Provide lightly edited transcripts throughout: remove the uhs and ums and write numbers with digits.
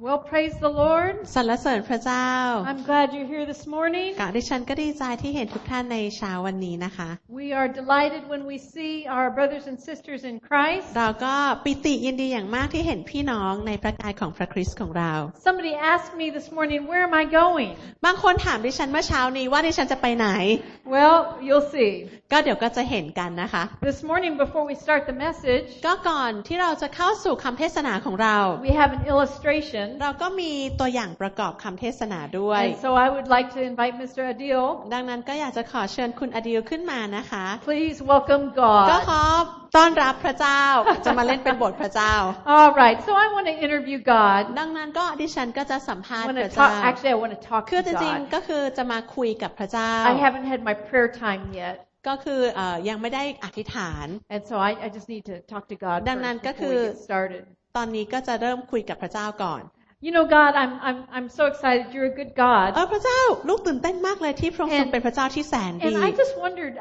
Well, praise the Lord. สรรเสริญพระเจ้า I'm glad you're here this morning. ดิฉันก็ดีใจที่เห็นทุกท่านในเช้าวันนี้นะคะ We are delighted when we see our brothers and sisters in Christ. เราก็ปิติยินดีอย่างมากที่เห็นพี่น้องในพระกายของพระคริสต์ของเรา Somebody asked me this morning, where am I going? บางคนถามดิฉันเมื่อเช้านี้ว่าดิฉันจะไปไหน Well, you'll see. ก็เดี๋ยวก็จะเห็นกันนะคะ This morning, before we start the message, ก็ก่อนที่เราจะเข้าสู่คำเทศนาของเรา we have an illustration. เราก็มีตัวอย่างประกอบคำเทศนาด้วย And so I would like to invite Mr. Adil. ดังนั้นก็อยากจะขอเชิญคุณอดิลขึ้นมานะคะ Please welcome ก็ God. ขอต้อนรับพระเจ้า จะมาเล่นเป็นบทพระเจ้า All right. So I want to interview God. ดังนั้นก็ดิฉันก็จะสัมภาษ I ณ์ want พ to ระเจ้า talk. Actually, I want to talk คือ to จริง God. ๆก็คือจะมาคุยกับพระเจ้า I haven't had my prayer time yet. ก็คือยังไม่ได้อธิษฐาน And so I just need to talk to God ดังนั้น first ก็ before คือ we get started. ตอนนี้ก็จะเริ่มคุยกับพระเจ้าก่อน You know, God, I'm so excited. You're a good God. พระเจ้าลูกตื่นเต้นมากเลยที่พระองค์ทรงเป็นพระเจ้าที่แสนดี And I just wondered,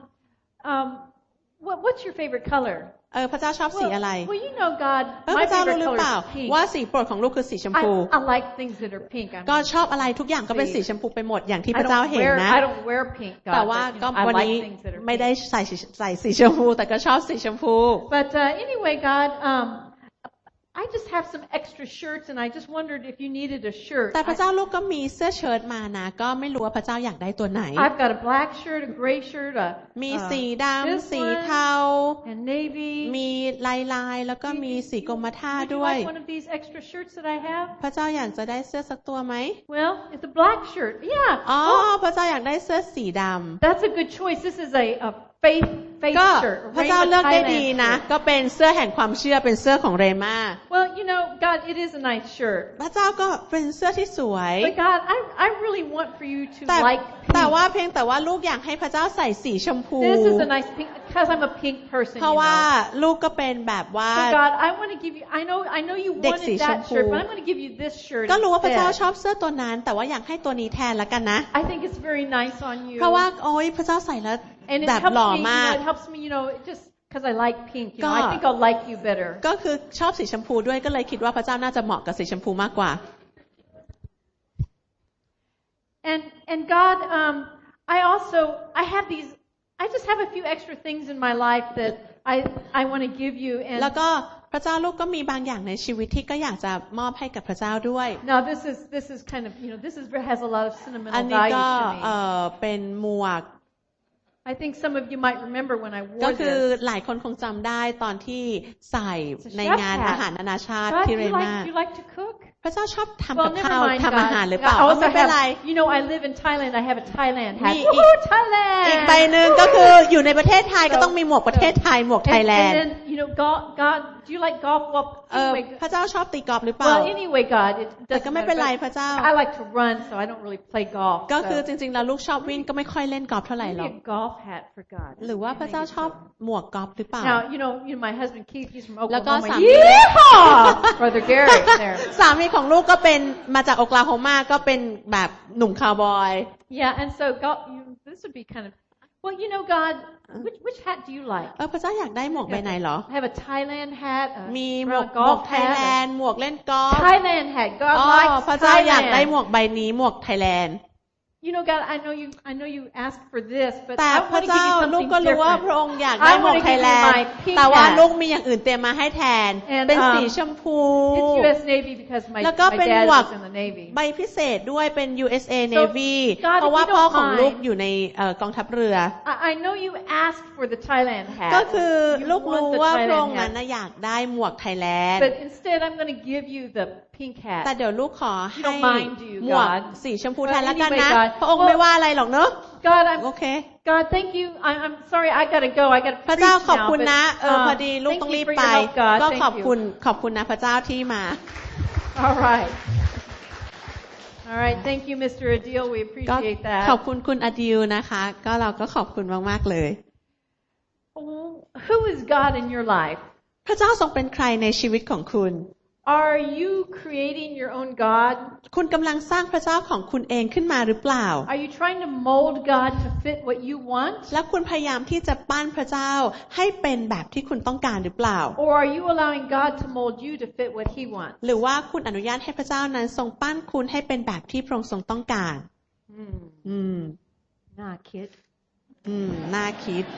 what's your favorite color? พระเจ้าชอบสีอะไร Well, you know, God, พ my ระเจ้ารู้ favorite หรือ color เปล่า is pink. ว่าสีโปรดของลูกคือสีชมพู I like things that are pink. ก็ชอบอะไรทุกอย่างก็เป็นสีชมพูไปหมดอย่างที่พระเจ้าเห็นนะ I don't wear pink, แต่ God, ว่าก็ but I วัน like นี้ things that are ไม่ได้ pink. ใส่สีชมพูแต่ก็ชอบสีชมพู But anyway, God, I just have some extra shirts, and I just wondered if you needed a shirt. แต่พระเจ้าลูกก็มีเสื้อเชิ้ตมานะก็ไม่รู้ว่าพระเจ้าอยากได้ตัวไหน I've got a black shirt, a gray shirt, มีสีด this ำสี one, เทา and navy. มีลายแล้วก็มีสีกรมท่า Would you ด้วย like one of these extra shirts that I have? พระเจ้าอยากจะได้เสื้อสักตัวไหม Well, it's a black shirt. Yeah. พระเจ้าอยากได้เสื้อสีดำ That's a good choice. This is a faith ก็ shirt. พระเจ้าเลือกได้ดีนะก็เป็นเสื้อแห่งความเชื่อเป็นเสื้อของเรมา Well, you know, God, it is a nice shirt. พระเจ้าก็เป็นเสื้อที่สวย But God, I really want for you to แต่ like แต่ pink. ว่าเพียงแต่ว่าลูกอยากให้พระเจ้าใส่สีชมพู This is a nice pink because I'm a pink person. เพราะว่าลูกก็เป็นแบบว่า So God, I want to give you. I know you เด็กสี wanted ชม that พู shirt, but I'm going to give you this shirt ก็รู้ว่าพระเจ้า instead. ชอบเสื้อตัวนั้นแต่ว่าอยากให้ตัวนี้แทนละกันนะ I think it's very nice on you. เพราะว่าพระเจ้าใส่แล้ว And it แบบ helps หล่อ me. มาก It helps me. Just because I like pink. I ก็ think I'll like you better. ก็คือชอบสีชมพูด้วยก็เลยคิดว่าพระเจ้าน่าจะเหมาะกับสีชมพูมากกว่า And God, I have these. I just have a few extra things in my life that I want to give you. And แล้วก็พระเจ้าลูกก็มีบางอย่างในชีวิตที่ก็อยากจะมอบให้กับพระเจ้าด้วย now this is kind of this has a lot of อัน sentimental นี้ก็ value to me. เป็นหมวก I think some of you might remember when I ก็ wore คือ this. หลายคนคงจำได้ตอนที่ใส่ในงานอาหารนานาชาติ God, ที่ do เร you มา like to cook? พระเจ้าชอบทำ Well, กับ never ข้าว mind, ทำอาหาร God. หรือเปล่า I also ไม่เป็นไร I live in Thailand. I have a Thailand hat. มี Woohoo, อีก Thailand! ใบหนึ่งก็คืออยู่ในประเทศไทยก็ต้องมีหมวกประเทศไทยหมวกไทยแลน And ด์ then God, do you like golf? Well, anyway, พระเจ้าชอบตีกอล์ฟหรือเปล่า anyway, God, it แต่ก็ doesn't ไม่เป็นไร matter. พระเจ้า I like to run, so I don't really play golf. ก็คือ So จริงๆแล้วลูกชอบวิ่งก็ไม่ค่อยเล่นกอล์ฟเท่าไหร่หรอก maybe a golf hat for God. หรือว่าพระเจ้าชอบหมวกกอล์ฟหรือเปล่า Now, my husband Keith, he's from แล้วก็ Oklahoma. สามี Yeehaw! Brother Gary there. สามีของลูกก็เป็นมาจากโอคลาโฮมาก็เป็นแบบหนุ่มคาวบอย Yeah, and so this would be kind of, well, God, which hat do you like? พระเจ้าอยากได้หมวกใบไหนเหรอ I have a Thailand hat, มีหม a วก golf ไทยแล hat. นด์หมวกเล่นกอล์ฟ Thailand hat. God อ๋อ likes พระเจ้าอยากได้หม Thailand. วกใบนี้หมวกไทยแลนด์ God, I know you asked for this, but แต่ I พระ want to เจ้า give you ลูก something ก็รู้ว่าพระ different. องค์อยากได้หมวกไทยแลนด์ แต่ว่าลูกมีอย่างอื่นเตรียมมาให้แทน เป็นสีชมพู It's U.S. Navy because my แล้วก็เป็น dad หมวก was in the Navy. ใบพิเศษด้วยเป็น USA Navy God, เพราะว่า if you พ่อ don't ของลูก mind, อยู่ในกองทัพเรือ I know you asked for the Thailand hat. ก็คือ You ลูก want รู้ the ว่าพระอง Thailand ค์นั้น hat. นะอยากได้หมวกไทยแลนด์ But instead, I'm going to give you the pink แต่ hat. เดี๋ยวลูกขอให้ don't mind, do you, หมวก God? สีชมพูแทนละกัน Well, นะ anyway, God, พระองค์ไม่ว่าอะไรหรอกเนอะ God, โอเค God, thank you. I'm sorry, I gotta go. I gotta พระ preach เจ้าขอบ now. คุณนะ But พอดีลูก thank ต้อง you รีบ for ไป your help, God. ก็ Thank ขอบ you. คุณนะพระเจ้าที่มา All right. All right. Thank you, Mr. Adil. We ก็ appreciate ขอบ that. คุณคุณอดิลนะคะก็เราก็ขอบคุณมากๆเลย Who is God in your life? พระเจ้าทรงเป็นใครในชีวิตของคุณ Are you creating your own God? คุณกำลังสร้างพระเจ้าของคุณเองขึ้นมาหรือเปล่า Are you trying to mold God to fit what you want? แล้วคุณพยายามที่จะปั้นพระเจ้าให้เป็นแบบที่คุณต้องการหรือเปล่า Or are you allowing God to mold you to fit what He wants? หรือว่าคุณอนุญาตให้พระเจ้านั้นทรงปั้นคุณให้เป็นแบบที่พระองค์ทรงต้องการน่าคิดน่าคิด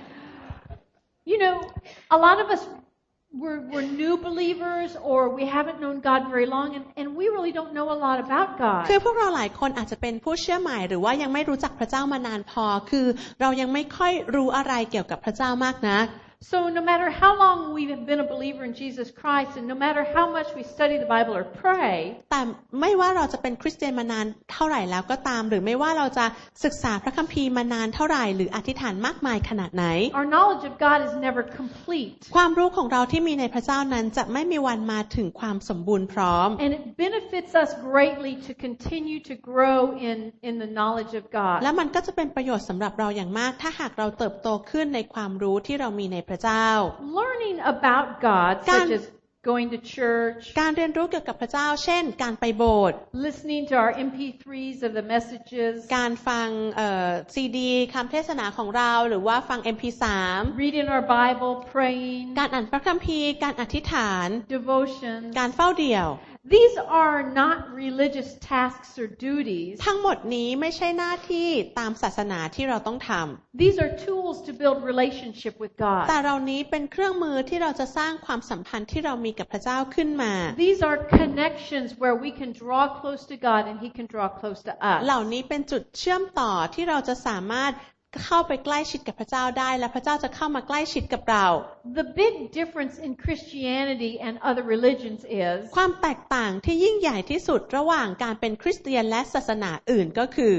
You know, a lot of us we're new believers or we haven't known God very long and we really don't know a lot about God. คือพวกเราหลายคนอาจจะเป็นผู้เชื่อใหม่หรือว่ายังไม่รู้จักพระเจ้ามานานพอคือเรายังไม่ค่อยรู้อะไรเกี่ยวกับพระเจ้ามากนัก So no matter how long we've been a believer in Jesus Christ and no matter how much we study the Bible or pray, แต่ไม่ว่าเราจะเป็นคริสเตียนมานานเท่าไหร่แล้วก็ตามหรือไม่ว่าเราจะศึกษาพระคัมภีร์มานานเท่าไหร่หรืออธิษฐานมากมายขนาดไหน our knowledge of God is never complete. ความรู้ของเราที่มีในพระเจ้านั้นจะไม่มีวันมาถึงความสมบูรณ์พร้อม And it benefits us greatly to continue to grow in the knowledge of God. และมันก็จะเป็นประโยชน์สำหรับเราอย่างมากถ้าหากเราเติบโตขึ้นในความรู้ที่เรามีในพระเจ้า Learning about God, such as going to church, การเรียนรู้เกี่ยวกับพระเจ้าเช่นการไปโบสถ์ listening to our MP3s of the messages, การฟังซีดีคำเทศนาของเราหรือว่าฟัง MP3 reading our Bible, praying, การอ่านพระคัมภีร์การอธิษฐาน devotion. การเฝ้าเดี่ยว These are not religious tasks or duties. ทั้งหมดนี้ไม่ใช่หน้าที่ตามศาสนาที่เราต้องทำ These are tools to build relationship with God. แต่เหล่านี้เป็นเครื่องมือที่เราจะสร้างความสัมพันธ์ที่เรามีกับพระเจ้าขึ้นมา These are connections where we can draw close to God and He can draw close to us. เหล่านี้เป็นจุดเชื่อมต่อที่เราจะสามารถเข้าไปใกล้ชิดกับพระเจ้าได้และพระเจ้าจะเข้ามาใกล้ชิดกับเรา The big difference in Christianity and other religions is ความแตกต่างที่ยิ่งใหญ่ที่สุดระหว่างการเป็นคริสเตียนและศาสนาอื่นก็คือ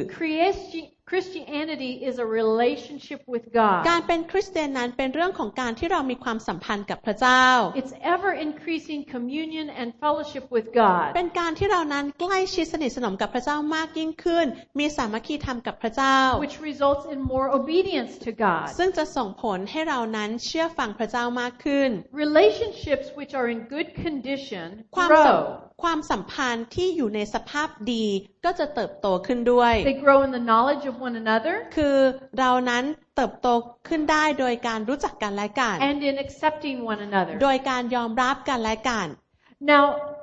Christianity is a relationship with God. การเป็นคริสเตียนนั้นเป็นเรื่องของการที่เรามีความสัมพันธ์กับพระเจ้า It's ever increasing communion and fellowship with God. เป็นการที่เรานั้นใกล้ชิดสนิทสนมกับพระเจ้ามากยิ่งขึ้นมีสามัคคีธรรมกับพระเจ้า Which results in more obedience to God. ซึ่งจะส่งผลให้เรานั้นเชื่อฟังพระเจ้ามากขึ้น Relationships which are in good condition ความสัมพันธ์ที่อยู่ในสภาพดีก็จะเติบโตขึ้นด้วย They grow in the knowledge of one another. คือเรานั้นเติบโตขึ้นได้โดยการรู้จักกันและกัน And in accepting one another. โดยการยอมรับกันและกัน Now,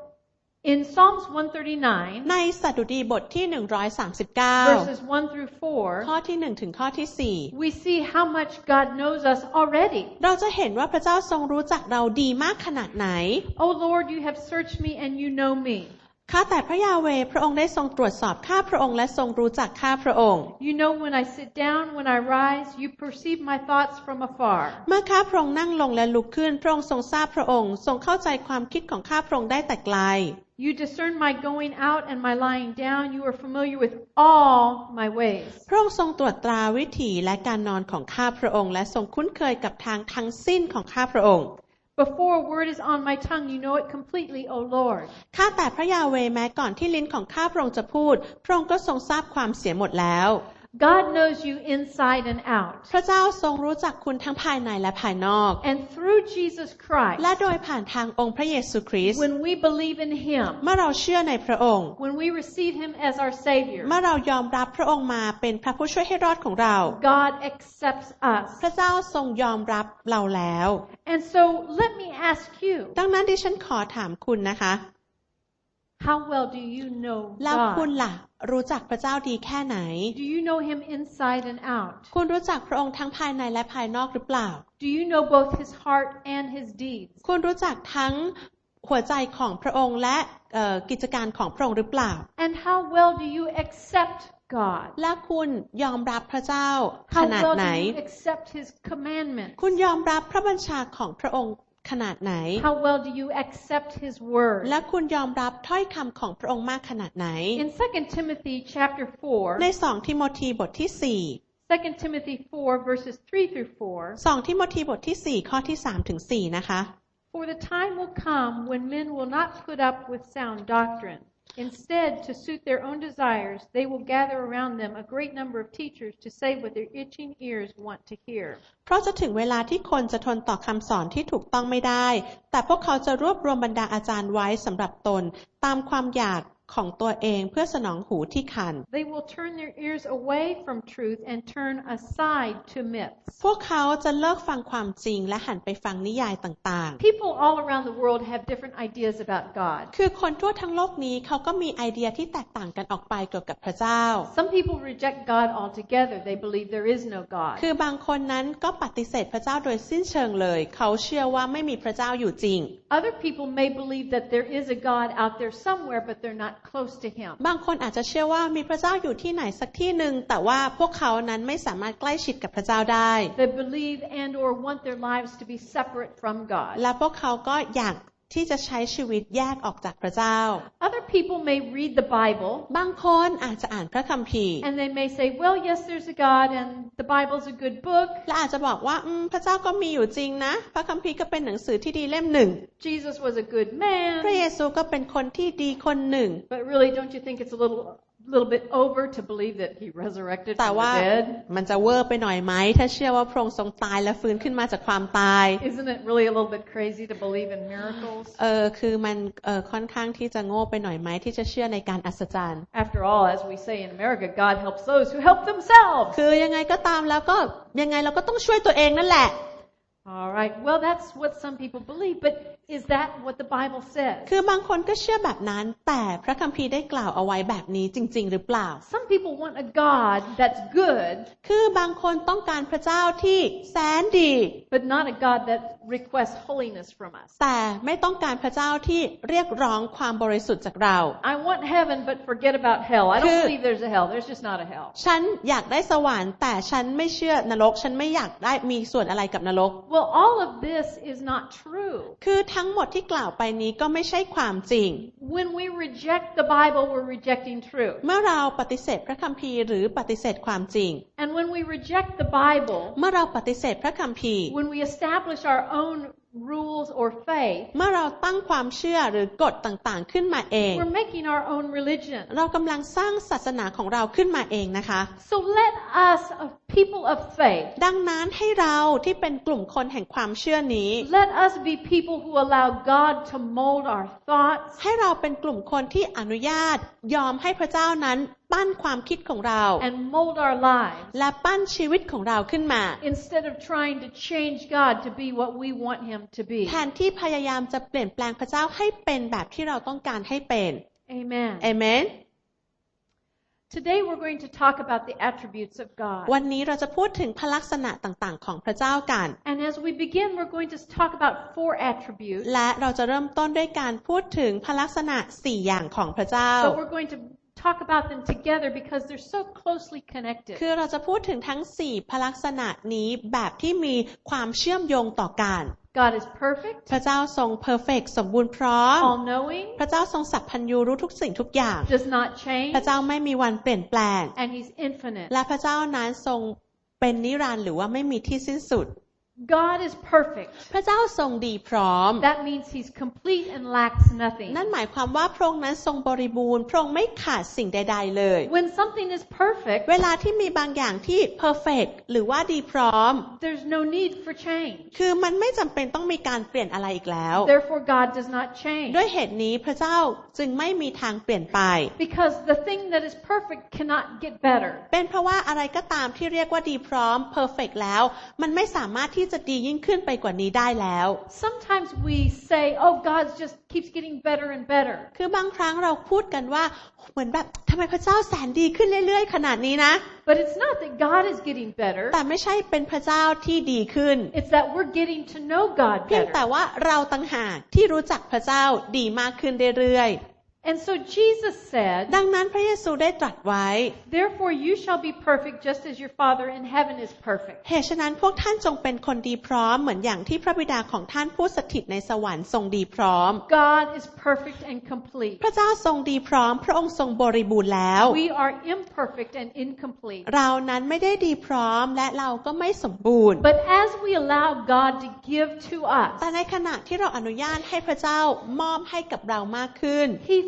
in Psalms 139, ในสดุดีบทที่139 verses 1 through 4, ข้อที่1ถึงข้อที่4 we see how much God knows us already. เราจะเห็นว่าพระเจ้าทรงรู้จักเราดีมากขนาดไหน Oh Lord, you have searched me and you know me. ข้าแต่พระยาเวห์พระองค์ได้ทรงตรวจสอบข้าพระองค์และทรงรู้จักข้าพระองค์ You know when I sit down, when I rise, you perceive my thoughts from afar. เมื่อข้าพระองค์นั่งลงและลุกขึ้นพระองค์ทรงทราบพระองค์ทรงเข้าใจความคิดของข้าพระองค์ได้แต่ไกล You discern my going out and my lying down. You are familiar with all my ways. พระองค์ทรงตรวจตราวิถีและการนอนของข้าพระองค์และทรงคุ้นเคยกับทางทั้งสิ้นของข้าพระองค์ Before a word is on my tongue, you know it completely, O Lord. ข้าแต่พระยาเวห์แม้ก่อนที่ลิ้นของข้าพระองค์จะพูดพระองค์ก็ทรงทราบความเสียหมดแล้ว God knows you inside and out. พระเจ้าทรงรู้จักคุณทั้งภายในและภายนอก And through Jesus Christ, และโดยผ่านทางองค์พระเยซูคริสต์ when we believe in Him, เมื่อเราเชื่อในพระองค์ when we receive Him as our Savior, เมื่อเรายอมรับพระองค์มาเป็นพระผู้ช่วยให้รอดของเรา God accepts us. พระเจ้าทรงยอมรับเราแล้ว And so let me ask you, ดังนั้นดิฉันขอถามคุณนะคะ how well do you know แล้วคุณ God? ล่ะรู้จักพระเจ้าดีแค่ไหน Do you know Him inside and out? คุณรู้จักพระองค์ทั้งภายในและภายนอกหรือเปล่า Do you know both His heart and His deeds? คุณรู้จักทั้งหัวใจของพระองค์และกิจการของพระองค์หรือเปล่า And how well do you accept God? และคุณยอมรับพระเจ้าข How นาด well ไหน do you accept His commandments? คุณยอมรับพระบัญชาของพระองค์ขนาดไหน How well do you accept His word? และคุณยอมรับถ้อยคำของพระองค์มากขนาดไหน In 2 Timothy chapter 4, ใน2ทิโมธีบทที่ 2 Timothy 4 verses 3 through 4, 2ทิโมธีบทที่4ข้อที่3ถึง4นะคะ For the time will come when men will not put up with sound doctrine, Instead, to suit their own desires, they will gather around them a great number of teachers to say what their itching ears want to hear. เพราะจะถึงเวลาที่คนจะทนต่อคำสอนที่ถูกต้องไม่ได้แต่พวกเขาจะรวบรวมบรรดาอาจารย์ไว้สำหรับตนตามความอยากของตัวเองเพื่อสนองหูที่คัน They will turn their ears away from truth and turn aside to myths. พวกเขาจะเลิกฟังความจริงและหันไปฟังนิยายต่างๆ People all around the world have different ideas about God. คือคนทั่วทั้งโลกนี้เขาก็มีไอเดียที่แตกต่างกันออกไปเกี่ยวกับพระเจ้า Some people reject God altogether. They believe there is no God. คือบางคนนั้นก็ปฏิเสธพระเจ้าโดยสิ้นเชิงเลยเขาเชื่อว่าไม่มีพระเจ้าอยู่จริง Other people may believe that there is a God out there somewhere, but they're not close to Him. บางคนอาจจะเชื่อว่ามีพระเจ้าอยู่ที่ไหนสักที่หนึ่งแต่ว่าพวกเขานั้นไม่สามารถใกล้ชิดกับพระเจ้าได้ They believe and or want their lives to be separate from God. และพวกเขาก็อยากที่จะใช้ชีวิตแยกออกจากพระเจ้า Other people may read the Bible. บางคนอาจจะอ่านพระคัมภีร์ And they may say, well, yes, there's a God and the Bible's a good book. และอาจจะบอกว่าพระเจ้าก็มีอยู่จริงนะพระคัมภีร์ก็เป็นหนังสือที่ดีเล่มหนึ่ง Jesus was a good พระ man. เยซูก็เป็นคนที่ดีคนหนึ่ง But really, don't you think it's a little bit over to believe that He resurrected แต่ from ว่า the dead? มันจะเวอร์ไปหน่อยไหมถ้าเชื่อว่าพระองค์ทรงตายและฟื้นขึ้นมาจากความตาย Isn't it really a little bit crazy to believe in miracles? คือมันค่อนข้างที่จะโง่ไปหน่อยไหมที่จะเชื่อในการอัศจรรย์ After all, as we say in America, God helps those who help themselves. คือยังไงก็ตามแล้วก็ยังไงเราก็ต้องช่วยตัวเองนั่นแหละ All right. Well, that's what some people believe, but is that what the Bible says? คือบางคนก็เชื่อแบบนั้นแต่พระคัมภีร์ได้กล่าวเอาไว้แบบนี้จริงๆหรือเปล่า Some people want a God that's good, คือบางคนต้องการพระเจ้าที่แสนดี but not a God that requests holiness from us. แต่ไม่ต้องการพระเจ้าที่เรียกร้องความบริสุทธิ์จากเรา I want heaven, but forget about hell. I don't believe there's a hell. There's just not a hell. ฉันอยากได้สวรรค์แต่ฉันไม่เชื่อนรกฉันไม่อยากได้มีส่วนอะไรกับนรก Well, all of this is not true. คือทั้งหมดที่กล่าวไปนี้ก็ไม่ใช่ความจริง When we reject the Bible, we're rejecting truth. เมื่อเราปฏิเสธพระคัมภีร์หรือปฏิเสธความจริง And when we reject the Bible, เมื่อเราปฏิเสธพระคัมภีร์ when we establish our own rules or faith, เมื่อเราตั้งความเชื่อหรือกฎต่างๆขึ้นมาเอง we're making our own religion. เรากำลังสร้างศาสนาของเราขึ้นมาเองนะคะ So let us, people of faith, ดังนั้นให้เราที่เป็นกลุ่มคนแห่งความเชื่อนี้ let us be people who allow God to mold our thoughts, ให้เราเป็นกลุ่มคนที่อนุญาตยอมให้พระเจ้านั้นปั้นความคิดของเรา and mold our lives, และปั้นชีวิตของเราขึ้นมา instead of trying to change God to be what we want Him to be. แทนที่พยายามจะเปลี่ยนแปลงพระเจ้าให้เป็นแบบที่เราต้องการให้เป็น Amen. เอเมน Today we're going to talk about the attributes of God. วันนี้เราจะพูดถึงพระลักษณะต่างๆของพระเจ้ากัน And as we begin, we're going to talk about 4 attributes. และเราจะเริ่มต้นด้วยการพูดถึงพระลักษณะ4อย่างของพระเจ้า But we're going to talk about them together because they're so closely connected. คือเราจะพูดถึงทั้ง4พระลักษณะนี้แบบที่มีความเชื่อมโยงต่อกัน God is perfect, พระเจ้าทรงเพอร์เฟกต์สมบูรณ์พร้อม all-knowing, พระเจ้าทรงสัพพัญญูรู้ทุกสิ่งทุกอย่าง does not change, พระเจ้าไม่มีวันเปลี่ยนแปลง and He's infinite. และพระเจ้านั้นทรงเป็นนิรันดร์หรือว่าไม่มีที่สิ้นสุด God is perfect. พระเจ้าทรงดีพร้อม That means He's complete and lacks nothing. นั่นหมายความว่าพระองค์นั้นทรงบริบูรณ์พระองค์ไม่ขาดสิ่งใดๆเลย When something is perfect, เวลาที่มีบางอย่างที่เพอร์เฟกต์หรือว่าดีพร้อม there's no need for change. คือมันไม่จำเป็นต้องมีการเปลี่ยนอะไรอีกแล้ว Therefore, God does not change. ด้วยเหตุนี้พระเจ้าจึงไม่มีทางเปลี่ยนไป Because the thing that is perfect cannot get better. เป็นเพราะว่าอะไรก็ตามที่เรียกว่าดีพร้อมเพอร์เฟกต์แล้วมันไม่สามารถที่จะดียิ่งขึ้นไปกว่านี้ได้แล้ว Sometimes we say, oh, God just keeps getting better and better. คือบางครั้งเราพูดกันว่าเหมือนแบบทำไมพระเจ้าแสนดีขึ้นเรื่อยๆขนาดนี้นะ But it's not that God is getting better. แต่ไม่ใช่เป็นพระเจ้าที่ดีขึ้น It's that we're getting to know God เพียงแต่ better. ว่าเราต่างหากที่รู้จักพระเจ้าดีมากขึ้นเรื่อย And so Jesus said, ๆดังนั้นพระเยซูได้ตรัสไว้ therefore you shall be perfect just as your Father in heaven is perfect. เหตุฉะนั้นพวกท่านจงเป็นคนดีพร้อมเหมือนอย่างที่พระบิดาของท่านผู้สถิตในสวรรค์ทรงดีพร้อม God is perfect and complete. พระเจ้าทรงดีพร้อมพระองค์ทรงบริบูรณ์แล้ว We are imperfect and incomplete. เรานั้นไม่ได้ดีพร้อมและเราก็ไม่สมบูรณ์ But as we allow God to give to us, แต่ในขณะที่เราอนุญาตให้พระเจ้ามอบให้กับเรามากขึ้น He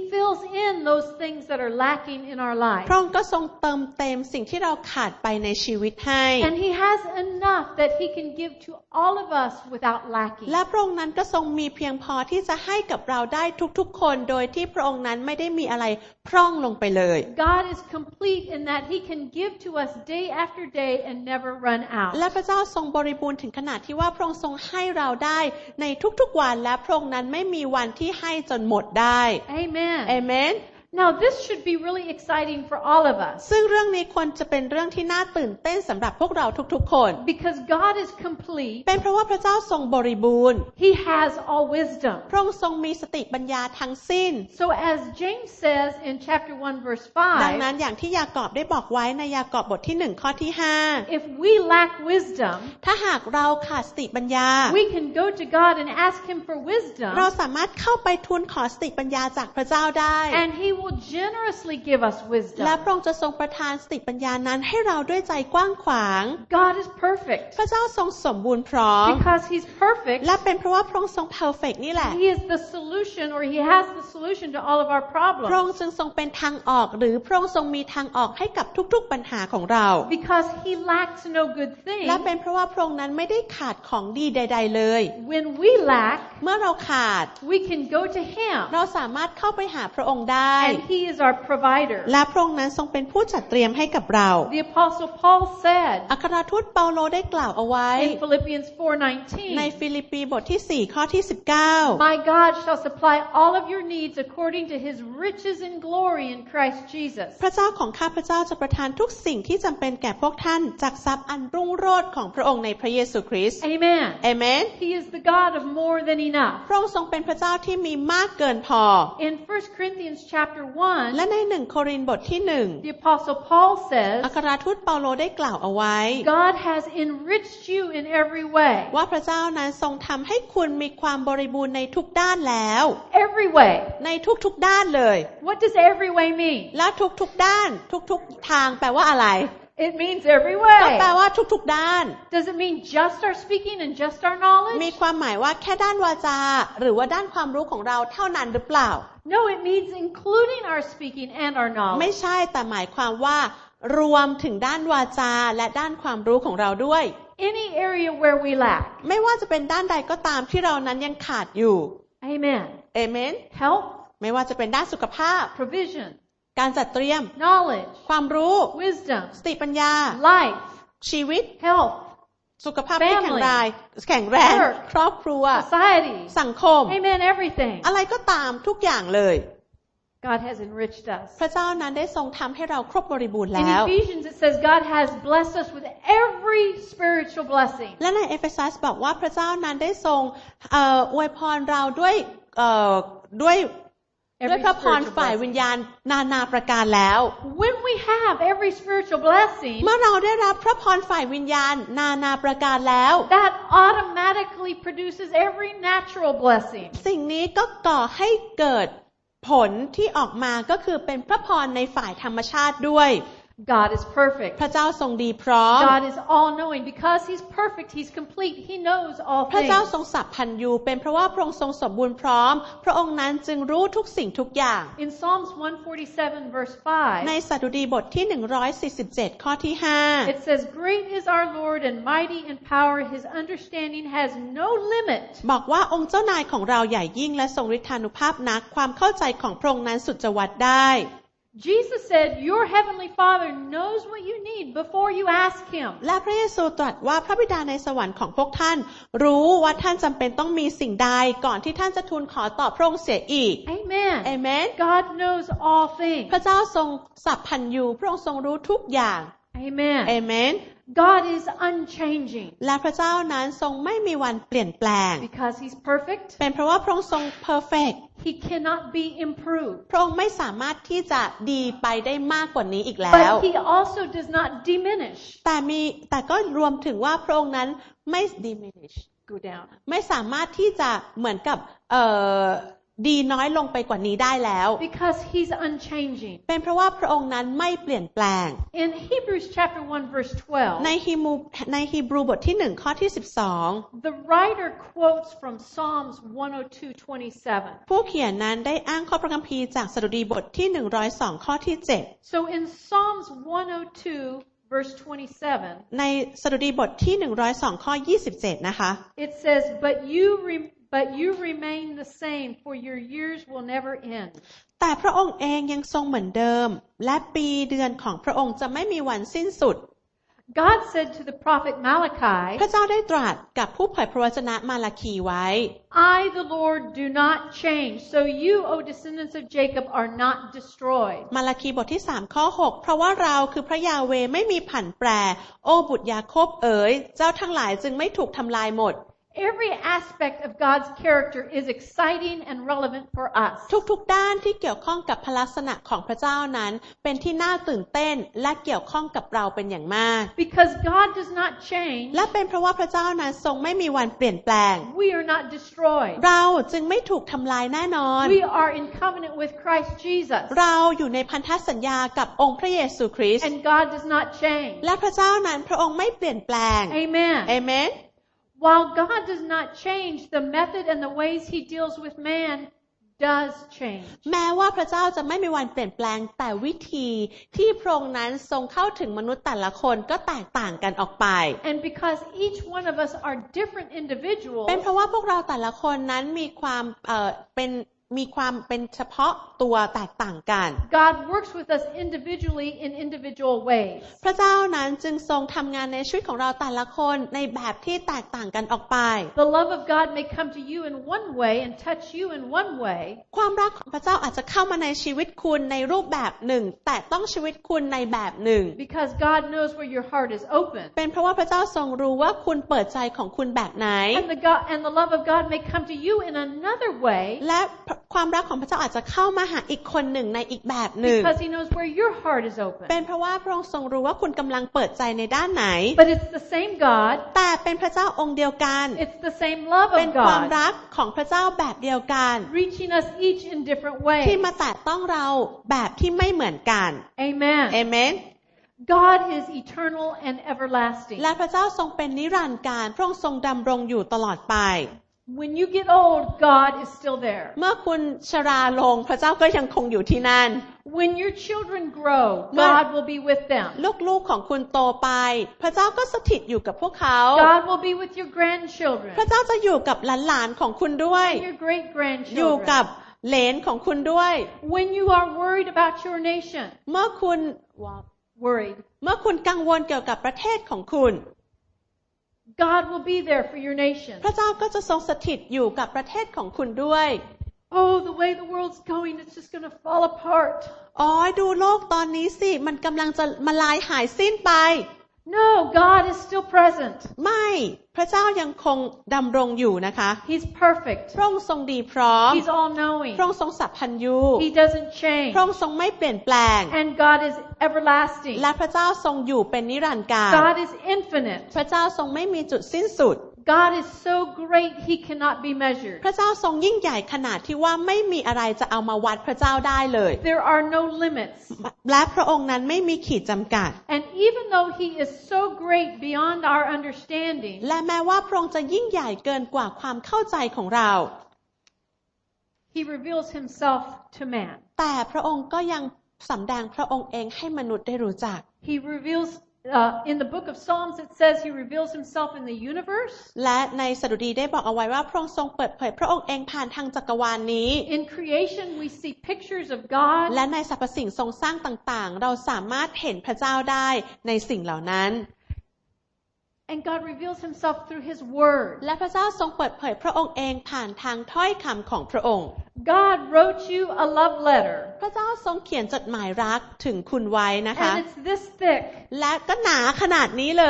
fills in those things that are lacking in our life. พระองค์ก็ทรงเติมเต็มสิ่งที่เราขาดไปในชีวิตให้ And He has enough that He can give to all of us without lacking. และพระองค์นั้นก็ทรงมีเพียงพอที่จะให้กับเราได้ทุกๆคนโดยที่พระองค์นั้นไม่ได้มีอะไรพร่องลงไปเลย God is complete in that He can give to us day after day and never run out. และพระเจ้าทรงบริบูรณ์ถึงขนาดที่ว่าพระองค์ทรงให้เราได้ในทุกๆวันและพระองค์นั้นไม่มีวันที่ให้จนหมดได้ Amen. เอเมน Now this should be really exciting for all of us. ซึ่งเรื่องนี้ควรจะเป็นเรื่องที่น่าตื่นเต้นสำหรับพวกเราทุกๆคน Because God is complete. เป็นเพราะว่าพระเจ้าทรงบริบูรณ์ He has all wisdom. พระองค์ทรงมีสติปัญญาทั้งสิ้น So as James says in chapter 1 verse ดังนั้น 5, อย่างที่ยากอบได้บอกไว้ในยากอบบทที่1ข้อที่ if we lack wisdom, 5ถ้าหากเราขาดสติปัญญา we can go to God and ask Him for wisdom, เราสามารถเข้าไปทูลขอสติปัญญาจากพระเจ้าได้ and He will generously give us และ wisdom. พระองค์จะทรงประทานสติปัญญานั้นให้เราด้วยใจกว้างขวาง God is perfect. พระเจ้าทรงสมบูรณ์พร้อม Because He's perfect, และเป็นเพราะว่าพระองค์ทรงเพอร์เฟกต์นี่แหละ He is the solution, or He has the solution to all of our พระอง problems. ค์จึงทรงเป็นทางออกหรือพระองค์ทรงมีทางออกให้กับทุกๆปัญหาของเรา Because He lacks no good thing. และเป็นเพราะว่าพระองค์นั้นไม่ได้ขาดของดีใดๆเลย When we lack, เมื่อเราขาด we can go to Him, เราสามารถเข้าไปหาพระองค์ได้ and He is our provider. และพระองค์นั้นทรงเป็นผู้จัดเตรียมให้กับเรา The Apostle Paul said อัครทูตเปาโลได้กล่าวเอาไว้ in Philippians ใน 4:19, ฟิลิปปีบทที่4ข้อที่19 My God shall supply all of your needs according to His riches and glory in Christ Jesus. พระเจ้าของข้าพระเจ้าจะประทานทุกสิ่งที่จำเป็นแก่พวกท่านจากทรัพย์อันรุ่งโรจน์ของพระองค์ในพระเยซูคริสต์ Amen. เอเมน He is the God of more than enough. พระองค์ทรงเป็นพระเจ้าที่มีมากเกินพอ In 1 Corinthians chapter และ 1, ใน1โครินธ์บทที่ the Apostle Paul 1 says, อัครทูตเปาโลได้กล่าวเอาไว้ God has enriched you in every way. ว่าพระเจ้านั้นทรงทำให้คุณมีความบริบูรณ์ในทุกด้านแล้ว Every way. ในทุกๆด้านเลย What does every way mean? และทุกๆด้านทุกๆทางแปลว่าอะไร It means every ก็แปล way. ว่าทุกๆด้าน Does it mean just our speaking and just our มี knowledge? ความหมายว่าแค่ด้านวาจาหรือว่าด้านความรู้ของเราเท่านั้นหรือเปล่า No, it means including our speaking and our ไม่ knowledge. ใช่แต่หมายความว่ารวมถึงด้านวาจาและด้านความรู้ของเราด้วย Any area where we lack. ไม่ว่าจะเป็นด้านใดก็ตามที่เรานั้นยังขาดอยู่ Amen. เอเมน Health, ไม่ว่าจะเป็นด้านสุขภาพ provision, การจัดเตรียม knowledge, ความรู้ wisdom, สติปัญญา life, ชีวิต health, สุขภาพที่แข็งแรง work ครอบครัว society. สังคม Amen, everything. อะไรก็ตามทุกอย่างเลย God has enriched us. พระเจ้านั้นได้ทรงทำให้เราครบบริบูรณ์ In แล้ว Ephesians it says God has blessed us with every spiritual blessing. และในเอเฟซัสบอกว่าพระเจ้านั้นได้ทรงอวยพรเราด้วยพระพรฝ่ายวิญญาณนานาประการแล้ว When we have every spiritual blessing, เมื่อเราได้รับพระพรฝ่ายวิญญาณนานาประการแล้ว that automatically produces every natural blessing. สิ่งนี้ก็ก่อให้เกิดผลที่ออกมาก็คือเป็นพระพรในฝ่ายธรรมชาติด้วย God is perfect. พระเจ้าทรงดีพร้อม God is all-knowing. Because He's perfect, He's complete. He knows all พระเจ้า things. ทรงสัพพันยูเป็นเพราะว่าพระองค์ทรงสมบูรณ์พร้อมพระองค์นั้นจึงรู้ทุกสิ่งทุกอย่าง In Psalms 147 verse ใน 5, สดุดีบทที่147ข้อที่ it says, Great is our Lord and mighty in power. His understanding has no limit. 5บอกว่าองค์เจ้านายของเราใหญ่ยิ่งและทรงฤทธานุภาพนักความเข้าใจของพระองค์นั้นสุดจะวัดได้ Jesus said, Your heavenly Father knows what you need before you ask Him. และพระเยซูตรัสว่าพระบิดาในสวรรค์ของพวกท่านรู้ว่าท่านจำเป็นต้องมีสิ่งใดก่อนที่ท่านจะทูลขอต่อพระองค์เสียอีก Amen. เอเมน God knows all things. พระเจ้าทรงสัพพันยูพระองค์ทรงรู้ทุกอย่าง Amen. เอเมน God is unchanging และพระเจ้านั้นทรงไม่มีวันเปลี่ยนแปลง because He's perfect. เป็นเพราะว่าพระองค์ทรงเพอร์เฟกต์ He cannot be improved. พระองค์ไม่สามารถที่จะดีไปได้มากกว่านี้อีกแล้ว But He also does not diminish. แต่ก็รวมถึงว่าพระองค์นั้นไม่ diminish Go down. ไม่สามารถที่จะเหมือนกับดีน้อยลงไปกว่านี้ได้แล้ว because he's unchanging. เป็นเพราะว่าพระองค์นั้นไม่เปลี่ยนแปลง In Hebrews chapter 1 verse ใน 12, ฮีบรูบทที่1ข้อที่12 the writer quotes from Psalms 102:27. ผู้เขียนนั้นได้อ้างข้อพระคัมภีร์จากสดุดีบทที่102ข้อที่7 So in Psalms 102 verse 27, ในสดุดีบทที่102ข้อ27นะคะ it says, But you remain the same, for your years will never end. แต่พระองค์เองยังทรงเหมือนเดิมและปีเดือนของพระองค์จะไม่มีวันสิ้นสุด God said to the prophet Malachi, พระเจ้าได้ตรัสกับผู้เผยพระวจนะมาลาคีไว้ I, the Lord, do not change, so you, O descendants of Jacob, are not destroyed. มาลาคีบทที่3ข้อ6เพราะว่าเราคือพระยาเวห์ไม่มีผันแปรโอ้บุตรยาโคบเอ๋ยเจ้าทั้งหลายจึงไม่ถูกทำลายหมด Every aspect of God's character is exciting and relevant for us. ทุกๆด้านที่เกี่ยวข้องกับพระลักษณะของพระเจ้านั้นเป็นที่น่าตื่นเต้นและเกี่ยวข้องกับเราเป็นอย่างมาก Because God does not change, และเป็นเพราะว่าพระเจ้านั้นทรงไม่มีวันเปลี่ยนแปลง we are not destroyed. เราจึงไม่ถูกทำลายแน่นอน We are in covenant with Christ Jesus. เราอยู่ในพันธสัญญากับองค์พระเยซูคริสต์ And God does not change. และพระเจ้านั้นพระองค์ไม่เปลี่ยนแปลง Amen. เอเมน While God does not change, the method and the ways he deals with man does change. แม้ว่าพระเจ้าจะไม่มีวันเปลี่ยนแปลงแต่วิธีที่พระองค์นั้นทรงเข้าถึงมนุษย์แต่ละคนก็แตกต่างกันออกไป And because each one of us are different individuals, เป็นเพราะว่าพวกเราแต่ละคนนั้นมีความเป็นเฉพาะตัวแตกต่างกัน God works with us individually in individual ways. พระเจ้านั้นจึงทรงทำงานในชีวิตของเราแต่ละคนในแบบที่แตกต่างกันออกไป The love of God may come to you in one way and touch you in one way. ความรักของพระเจ้าอาจจะเข้ามาในชีวิตคุณในรูปแบบหนึ่งแต่ต้องชีวิตคุณในแบบหนึ่ง Because God knows where your heart is open. เป็นเพราะว่าพระเจ้าทรงรู้ว่าคุณเปิดใจของคุณแบบไหน And the love of God may come to you in another way. และความรักของพระเจ้าอาจจะเข้ามาหาอีกคนหนึ่งในอีกแบบหนึ่ง Because he knows where your heart is open. เป็นเพราะว่าพระองค์ทรงรู้ว่าคุณกำลังเปิดใจในด้านไหน But it's the same God. แต่เป็นพระเจ้าองค์เดียวกัน It's the same love เป็น of ความ God. รักของพระเจ้าแบบเดียวกัน Reaching us each in different ที่ ways. มาแตะต้องเราแบบที่ไม่เหมือนกัน Amen. เอเมน God is eternal and everlasting. และพระเจ้าทรงเป็นนิรันดร์กาลพระองค์ทรงดำรงอยู่ตลอดไป When you get old, God is still there. เมื่อคุณชราลงพระเจ้าก็ยังคงอยู่ที่นั่น When your children grow, God will be with them. ลูกๆของคุณโตไปพระเจ้าก็สถิตอยู่กับพวกเขา God will be with your grandchildren พระเจ้าจะอยู่กับหลานๆของคุณด้วย and your great อยู่กับ grandchildren. เหลนของคุณด้วย When you are worried about your nation, เมื่อคุณ worried, กังวลเกี่ยวกับประเทศของคุณ God will be there for your nation. พระเจ้าก็จะทรงสถิตอยู่กับประเทศของคุณด้วย Oh, the way the world's going, it's just going to fall apart. อ๋อดูโลกตอนนี้สิมันกำลังจะมาลายหายสิ้นไป No, God is still present. ไม่พระเจ้ายังคงดำรงอยู่นะคะ He's perfect. พระองค์ทรงดีพร้อม He's all-knowing. พระองค์ทรงสัพพัญญู He doesn't change. พระองค์ทรงไม่เปลี่ยนแปลง And God is everlasting. และพระเจ้าทรงอยู่เป็นนิรันดร์กาล God is infinite. พระเจ้าทรงไม่มีจุดสิ้นสุด God is so great, He cannot be measured. พระเจ้าทรงยิ่งใหญ่ขนาดที่ว่าไม่มีอะไรจะเอามาวัดพระเจ้าได้เลย There are no limits. และพระองค์นั้นไม่มีขีดจำกัด And even though He is so great beyond our understanding, และแม้ว่าพระองค์จะยิ่งใหญ่เกินกว่าความเข้าใจของเรา He reveals Himself to man. แต่พระองค์ก็ยังสำแดงพระองค์เองให้มนุษย์ได้รู้จัก He reveals, in the book of Psalms it says He reveals Himself in the universe. และในสดุดีได้บอกเอาไว้ว่าพระองค์ทรงเปิดเผยพระองค์เองผ่านทางจักรวาลนี้ In creation we see pictures of God. และในสรรพสิ่งทรงสร้างต่างๆเราสามารถเห็นพระเจ้าได้ในสิ่งเหล่านั้น And God reveals Himself through His Word. และพระเจ้าทรงเปิดเผยพระองค์เองผ่านทางถ้อยคำของพระองค์ God wrote you a love letter. พระเจ้าทรงเขียนจดหมายรักถึงคุณไว้นะคะ And it's this thick. และก็หนาขนาดนี้เลย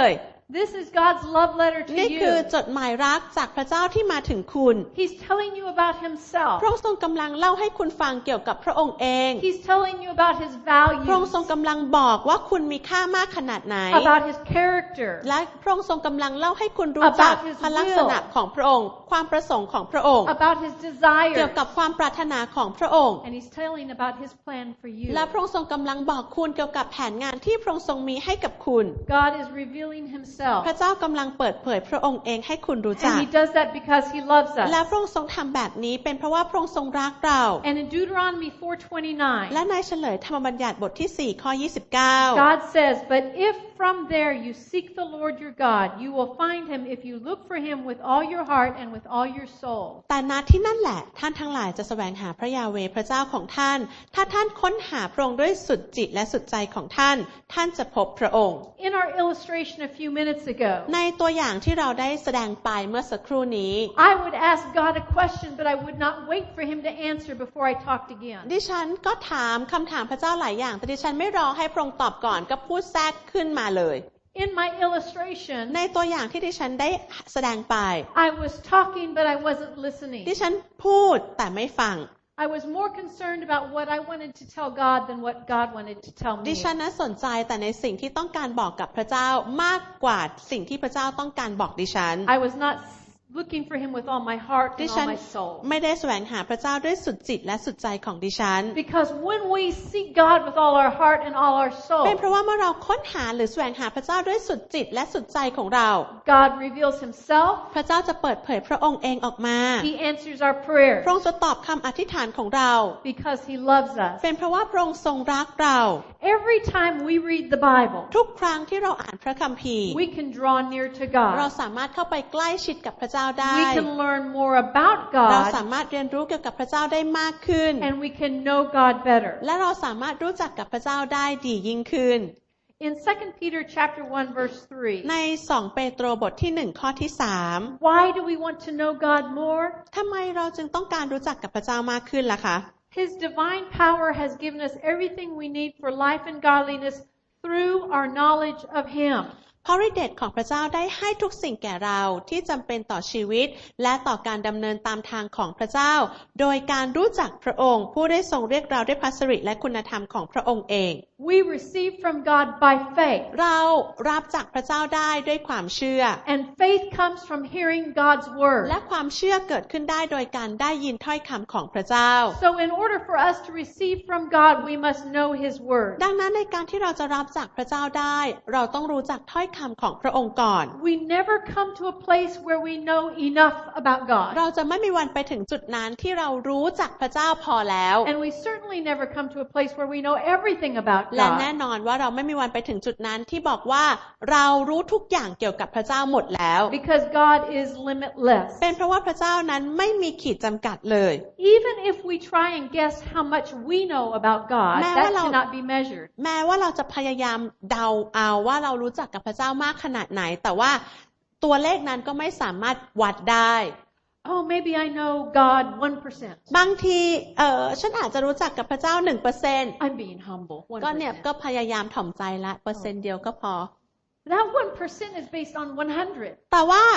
This is God's love letter to นี่คือ you. จดหมายรักจากพระเจ้าที่มาถึงคุณ He's telling you about himself. พระองค์ทรงกำลังเล่าให้คุณฟังเกี่ยวกับพระองค์เอง He's telling you about his พระองค์ values, ทรงกำลังบอกว่าคุณมีค่ามากขนาดไหน about his character, และพระองค์ทรงกำลังเล่าให้คุณรู้จัก About his พระลักษณะของพระองค์ ความประสงค์ของพระองค์ about his เกี่ยว desires, กับความปรารถนาของพระองค์ and he's telling about his plan for you. และพระองค์ทรงกำลังบอกคุณเกี่ยวกับแผนงานที่พระองค์ทรงมีให้กับคุณ God is revealing himself, พระเจ้ากำลังเปิดเผยพระองค์เองให้คุณรู้จัก and he does that because he loves และ us. พระองค์ทรงทำแบบนี้เป็นเพราะว่าพระองค์ทรงรักเรา And in Deuteronomy 4:29, และในเฉลยธรรมบัญญัติบทที่ 4 ข้อ 29 God says, "But if from there you seek the Lord your God, you will find him if you look for him with all your heart and with all your soul." แต่ณที่นั่นแหละท่านทั้งหลายจะแสวงหาพระยาเวห์พระเจ้าของท่านถ้าท่านค้นหาพระองค์ด้วยสุดจิตและสุดใจของท่านท่านจะพบพระองค์ In our illustration a few minutes ago, ในตัวอย่างที่เราได้แสดงไปเมื่อสักครู่นี้ I would ask God a question, but I would not wait for him to answer before I talked again. ดิฉันก็ถามคำถามพระเจ้าหลายอย่างแต่ดิฉันไม่รอให้พระองค์ตอบก่อนก็พูดแทรกขึ้นมาเลย In my illustration, ในตัวอย่างที่ดิฉันได้แสดงไป I was talking, but I wasn't listening. ดิฉันพูดแต่ไม่ฟัง I was more concerned about what I wanted to tell God than what God wanted to tell ดิ me. ฉันน่ะสนใจแต่ในสิ่งที่ต้องการบอกกับพระเจ้ามากกว่าสิ่งที่พระเจ้าต้องการบอกดิฉัน I was not looking for him with all my heart ดิ and ฉั all น my soul. ไม่ได้แสวงหาพระเจ้าด้วยสุดจิตและสุดใจของดิฉัน Because when we seek God with all our heart and all our เป็น soul, เพราะว่าเมื่อเราค้นหาหรือแสวงหาพระเจ้าด้วยสุดจิตและสุดใจของเรา God reveals himself. พระเจ้าจะเปิดเผยพระองค์เองออกมา He answers our prayers พระองค์จะตอบคำอธิษฐานของเรา because he loves us. เป็นเพราะว่าพระองค์ทรงรักเรา Every time we read the Bible, ทุกครั้งที่เราอ่านพระคัมภีร์ we can draw near to เรา God. สามารถเข้าไปใกล้ชิดกับพระเจ้าได้ We can learn more about เรา God, สามารถเรียนรู้เกี่ยวกับพระเจ้าได้มากขึ้น and we can know God better. และเราสามารถรู้จักกับพระเจ้าได้ดียิ่งขึ้น In 2 Peter chapter 1 verse ใน 3, 2 เปโตรบทที่ 1 ข้อที่ why do we want to know God more? 3ทำไมเราจึงต้องการรู้จักกับพระเจ้ามากขึ้นล่ะคะ His divine power has given us everything we need for life and godliness through our knowledge of him. เพราะฤทธิ์เดชของพระเจ้าได้ให้ทุกสิ่งแก่เราที่จำเป็นต่อชีวิตและต่อการดำเนินตามทางของพระเจ้าโดยการรู้จักพระองค์ผู้ได้ทรงเรียกเราด้วยพระสิริและคุณธรรมของพระองค์เอง We receive from God by faith, เรารับจากพระเจ้าได้ด้วยความเชื่อ and faith comes from hearing God's word. และความเชื่อเกิดขึ้นได้โดยการได้ยินถ้อยคำของพระเจ้า So in order for us to receive from God, we must know his word. ดังนั้นในการที่เราจะรับจากพระเจ้าได้เราต้องรู้จักถ้อยคำของพระองค์ก่อน We never come to a place where we know enough about God. เราจะไม่มีวันไปถึงจุดนั้นที่เรารู้จักพระเจ้าพอแล้ว And we certainly never come to a place where we know everything about และแน่ God. นอนว่าเราไม่มีวันไปถึงจุดนั้นที่บอกว่าเรารู้ทุกอย่างเกี่ยวกับพระเจ้าหมดแล้ว Because God is limitless. เป็นเพราะว่าพระเจ้านั้นไม่มีขีดจำกัดเลย Even if we try and guess how much we know about God, that cannot be measured. แม้ว่าเราจะพยายามเดาเอาว่าเรารู้จักกับพระเจ้ามากขนาดไหนแต่ว่าตัวเลขนั้นก็ไม่สามารถวัดได้ Oh, maybe I know God 1%. บางทีฉันอาจจะรู้จักกับพระเจ้า 1% I'm being humble. ก็เนี่ย 1%. ก็พยายามถ่อมใจละเปอร์เซ็นต์เดียวก็พอ That 1% is based on 100. แต่ว่า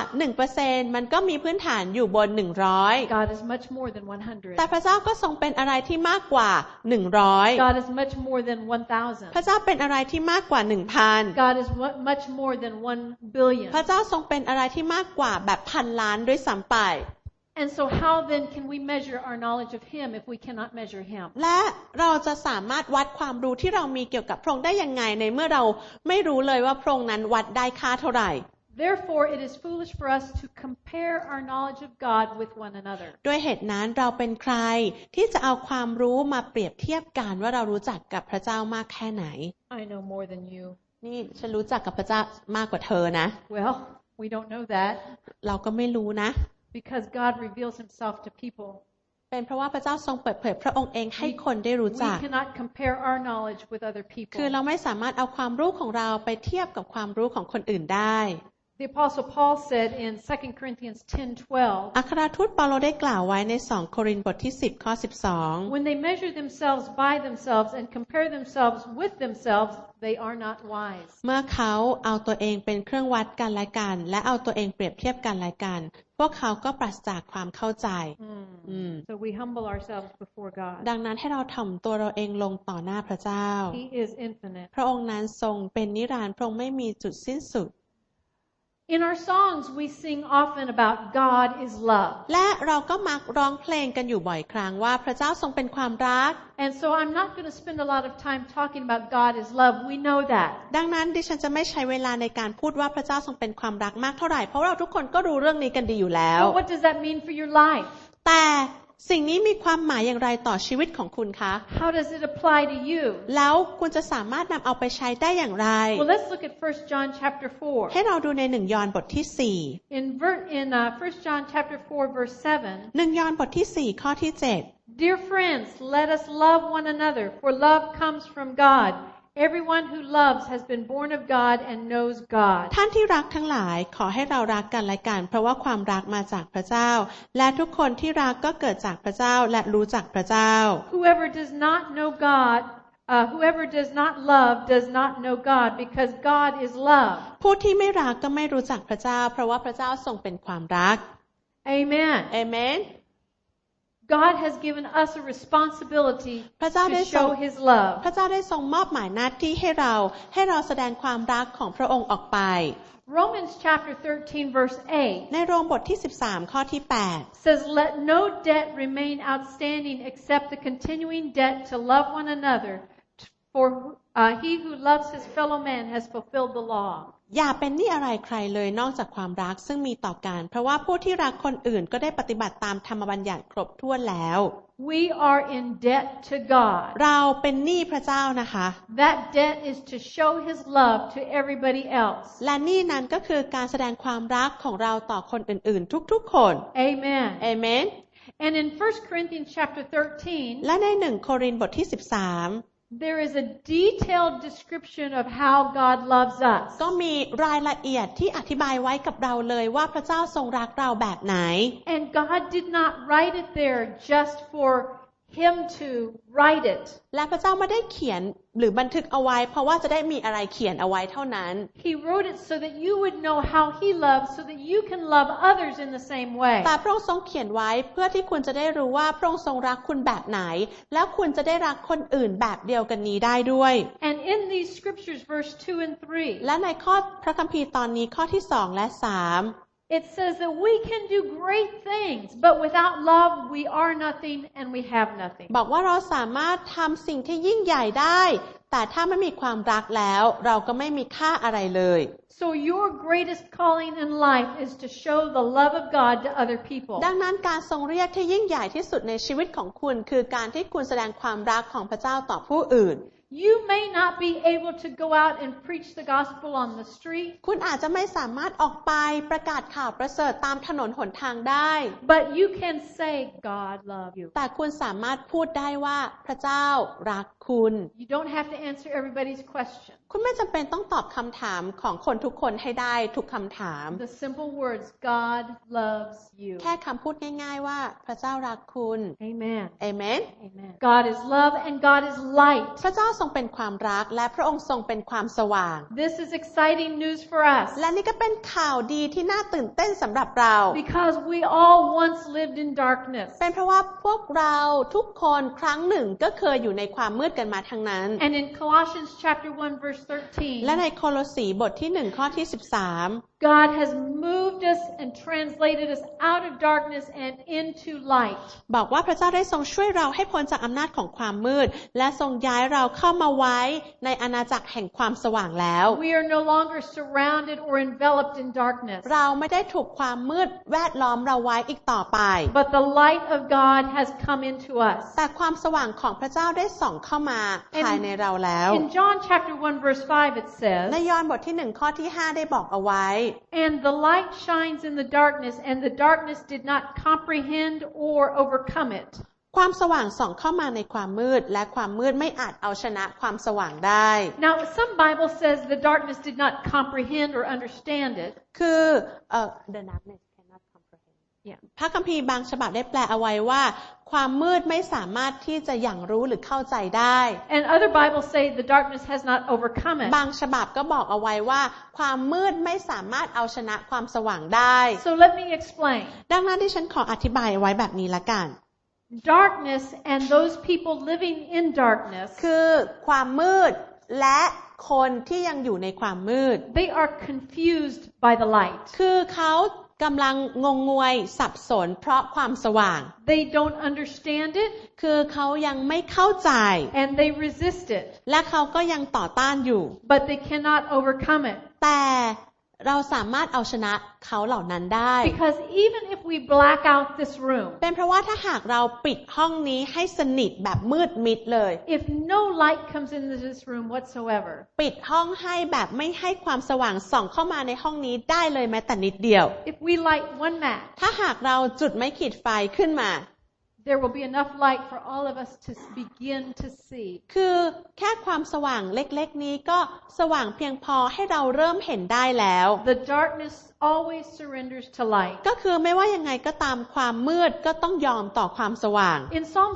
1% มันก็มีพื้นฐานอยู่บน 100 God is much more than แต่ 100. พระเจ้าก็ทรงเป็นอะไรที่มากกว่า 100 God is much more than 1,000. พระเจ้าเป็นอะไรที่มากกว่า 1,000 God is much more than 1 billion. พระเจ้าทรงเป็นอะไรที่มากกว่าแบบพันล้านด้วยซ้ำไป And so how then can we measure our knowledge of him if we cannot measure him? และเราจะสามารถวัดความรู้ที่เรามีเกี่ยวกับพระองค์ได้ยังไงในเมื่อเราไม่รู้เลยว่าพระองค์นั้นวัดได้ค่าเท่าไหร่ Therefore, it is foolish for us to compare our knowledge of God with one another. ด้วยเหตุนั้นเราเป็นใครที่จะเอาความรู้มาเปรียบเทียบกันว่าเรารู้จักกับพระเจ้ามากแค่ไหน I know more than you. นี่ฉันรู้จักกับพระเจ้ามากกว่าเธอนะ Well, we don't know that เราก็ไม่รู้นะ because God reveals himself to people. เป็นเพราะว่าพระเจ้าทรงเปิดเผยพระองค์เองให้คนได้รู้ We จัก cannot compare our knowledge with other คือ people. เราไม่สามารถเอาความรู้ของเราไปเทียบกับความรู้ของคนอื่นได้ The Apostle Paul said in 2 Corinthians 10:12, อัครทูตเปาโลได้กล่าวไว้ใน2โครินธ์บทที่10ข้อ12 when they measure themselves by themselves and compare themselves with themselves, they are not wise. เมื่อเขาเอาตัวเองเป็นเครื่องวัดกันและกันและเอาตัวเองเปรียบเทียบกันและกันพวกเขาก็ปราศจากความเข้าใจ So we humble ourselves before God. ดังนั้นให้เราถ่อมตัวเราเองลงต่อหน้าพระเจ้า He is infinite. พระองค์นั้นทรงเป็นนิรันดร์พระองค์ไม่มีจุดสิ้นสุด In our songs, we sing often about God is love. และเราก็มักร้องเพลงกันอยู่บ่อยครั้งว่าพระเจ้าทรงเป็นความรัก And so I'm not going to spend a lot of time talking about God is love. We know that. ดังนั้นดิฉันจะไม่ใช้เวลาในการพูดว่าพระเจ้าทรงเป็นความรักมากเท่าไหร่เพราะเราทุกคนก็รู้เรื่องนี้กันดีอยู่แล้ว But what does that mean for your life? แต่สิ่งนี้มีความหมายอย่างไรต่อชีวิตของคุณคะ How does it apply to you? แล้วคุณจะสามารถนำเอาไปใช้ได้อย่างไร Well, let's look at 1 John chapter 4. ให้เราดูใน1 ยอห์นบทที่ In 1 John chapter 4 verse 7, 4 1 ยอห์นบทที่4ข้อที่7 Dear friends, let us love one another, for love comes from God. Everyone who loves has been born of God and knows God. ท่านที่รักทั้งหลายขอให้เรารักกันและกันเพราะว่าความรักมาจากพระเจ้าและทุกคนที่รักก็เกิดจากพระเจ้าและรู้จักพระเจ้า Whoever does not love does not know God, because God is love. ผู้ที่ไม่รักก็ไม่รู้จักพระเจ้าเพราะว่าพระเจ้าทรงเป็นความรัก Amen. เอเมน God has given us a responsibility พระเจ้าได้ to ทรง show His love. พระเจ้าได้ทรงมอบหมายหน้าที่ให้เราแสดงความรักของพระองค์ออกไป Romans chapter 13 verse 8 ในโรมบทที่13ข้อที่8 says, Let no debt remain outstanding except the continuing debt to love one another, for he who loves his fellow man has fulfilled the law. อย่าเป็นหนี้อะไรใครเลยนอกจากความรักซึ่งมีต่อกันเพราะว่าผู้ที่รักคนอื่นก็ได้ปฏิบัติตามธรรมบัญญัติครบถ้วนแล้ว We are in debt to God. เราเป็นหนี้พระเจ้านะคะ That debt is to show His love to everybody else. และหนี้นั้นก็คือการแสดงความรักของเราต่อคนอื่นๆทุกๆคน Amen. เอเมน And in 1 Corinthians chapter 13, และใน1โครินธ์บทที่13 there is a detailed description of how God loves us. ก็มีรายละเอียดที่อธิบายไว้กับเราเลยว่าพระเจ้าทรงรักเราแบบไหน And God did not write it there just for Him to write it. และพระเจ้าไม่ได้เขียนหรือบันทึกเอาไว้เพราะว่าจะได้มีอะไรเขียนเอาไว้เท่านั้น He wrote it so that you would know how He loves, so that you can love others in the same way. แต่พระองค์ทรงเขียนไว้เพื่อที่คุณจะได้รู้ว่าพระองค์ทรงรักคุณแบบไหนแล้วคุณจะได้รักคนอื่นแบบเดียวกันนี้ได้ด้วย And in these scriptures, verse 2 and 3, และในข้อพระคัมภีร์ตอนนี้ข้อที่2และ3 it says that we can do great things, but without love, we are nothing and we have nothing. บอกว่าเราสามารถทำสิ่งที่ยิ่งใหญ่ได้แต่ถ้าไม่มีความรักแล้วเราก็ไม่มีค่าอะไรเลย So your greatest calling in life is to show the love of God to other people. ดังนั้นการทรงเรียกที่ยิ่งใหญ่ที่สุดในชีวิตของคุณคือการที่คุณแสดงความรักของพระเจ้าต่อผู้อื่น You may not be able to go out and preach the gospel on the street, คุณอาจจะไม่สามารถออกไปประกาศข่าวประเสริฐตามถนนหนทางได้ but you can say, God love you. แต่คุณสามารถพูดได้ว่าพระเจ้ารักคุณ You don't have to answer everybody's question. คุณไม่จำเป็นต้องตอบคำถามของคนทุกคนให้ได้ทุกคำถาม The simple words, God loves you. แค่คำพูดง่ายๆว่าพระเจ้ารักคุณ Amen. เอเมน Amen. God is love and God is light. พระเจ้าทรงเป็นความรักและพระองค์ทรงเป็นความสว่าง This is exciting news for us และนี่ก็เป็นข่าวดีที่น่าตื่นเต้นสำหรับเรา because we all once lived in darkness. เป็นเพราะว่าพวกเราทุกคนครั้งหนึ่งก็เคยอยู่ในความมืดกันมาทั้งนั้น And in Colossians chapter 1 verse 13, และในโคโลสีบทที่1ข้อที่13 God has moved us and translated us out of darkness and into light. บอกว่าพระเจ้าได้ทรงช่วยเราให้พ้นจากอำนาจของความมืดและทรงย้ายเราเข้ามาไว้ในอาณาจักรแห่งความสว่างแล้ว We are no longer surrounded or enveloped in darkness, เราไม่ได้ถูกความมืดแวดล้อมเราไว้อีกต่อไป but the light of God has come into us. แต่ความสว่างของพระเจ้าได้ส่องเข้ามาภายในเราแล้ว In John chapter 1 verse 5 it ใน says, ยอห์นบทที่1ข้อที่5ได้บอกเอาไว้ And the light shines in the darkness, and the darkness did not comprehend or overcome it. ความสว่างส่องเข้ามาในความมืดและความมืดไม่อาจเอาชนะความสว่างได้ Now, some Bible says the darkness did not comprehend or understand it. คือ the darkness cannot comprehend พระคัมภีร์บางฉบับได้แปลเอาไว้ว่าความมืดไม่สามารถที่จะหยั่งรู้หรือเข้าใจได้ And other Bibles say the darkness has not overcome it. บางฉบับก็บอกเอาไว้ว่าความมืดไม่สามารถเอาชนะความสว่างได้ So let me explain. ดังนั้นที่ฉันขออธิบายไว้แบบนี้ละกัน Darkness and those people living in darkness, คือความมืดและคนที่ยังอยู่ในความมืด they are confused by the light. คือเขากำลังงงงวยสับสนเพราะความสว่าง They don't understand it คือเขายังไม่เข้าใจ and they resist it. และเขาก็ยังต่อต้านอยู่ But they cannot overcome it. แต่เราสามารถเอาชนะเขาเหล่านั้นได้ Because even if we black out this room, เป็นเพราะว่าถ้าหากเราปิดห้องนี้ให้สนิทแบบมืดมิดเลย if no light comes into this room whatsoever, ปิดห้องให้แบบไม่ให้ความสว่างส่องเข้ามาในห้องนี้ได้เลยแม้แต่นิดเดียว if we light one match, ถ้าหากเราจุดไม้ขีดไฟขึ้นมา there will be enough light for all of us to begin to see. คือแค่ความสว่างเล็กๆนี้ก็สว่างเพียงพอให้เราเริ่มเห็นได้แล้ว The darkness always surrenders to light. ก็คือไม่ว่ายังไงก็ตามความมืดก็ต้องยอมต่อความสว่าง In Psalms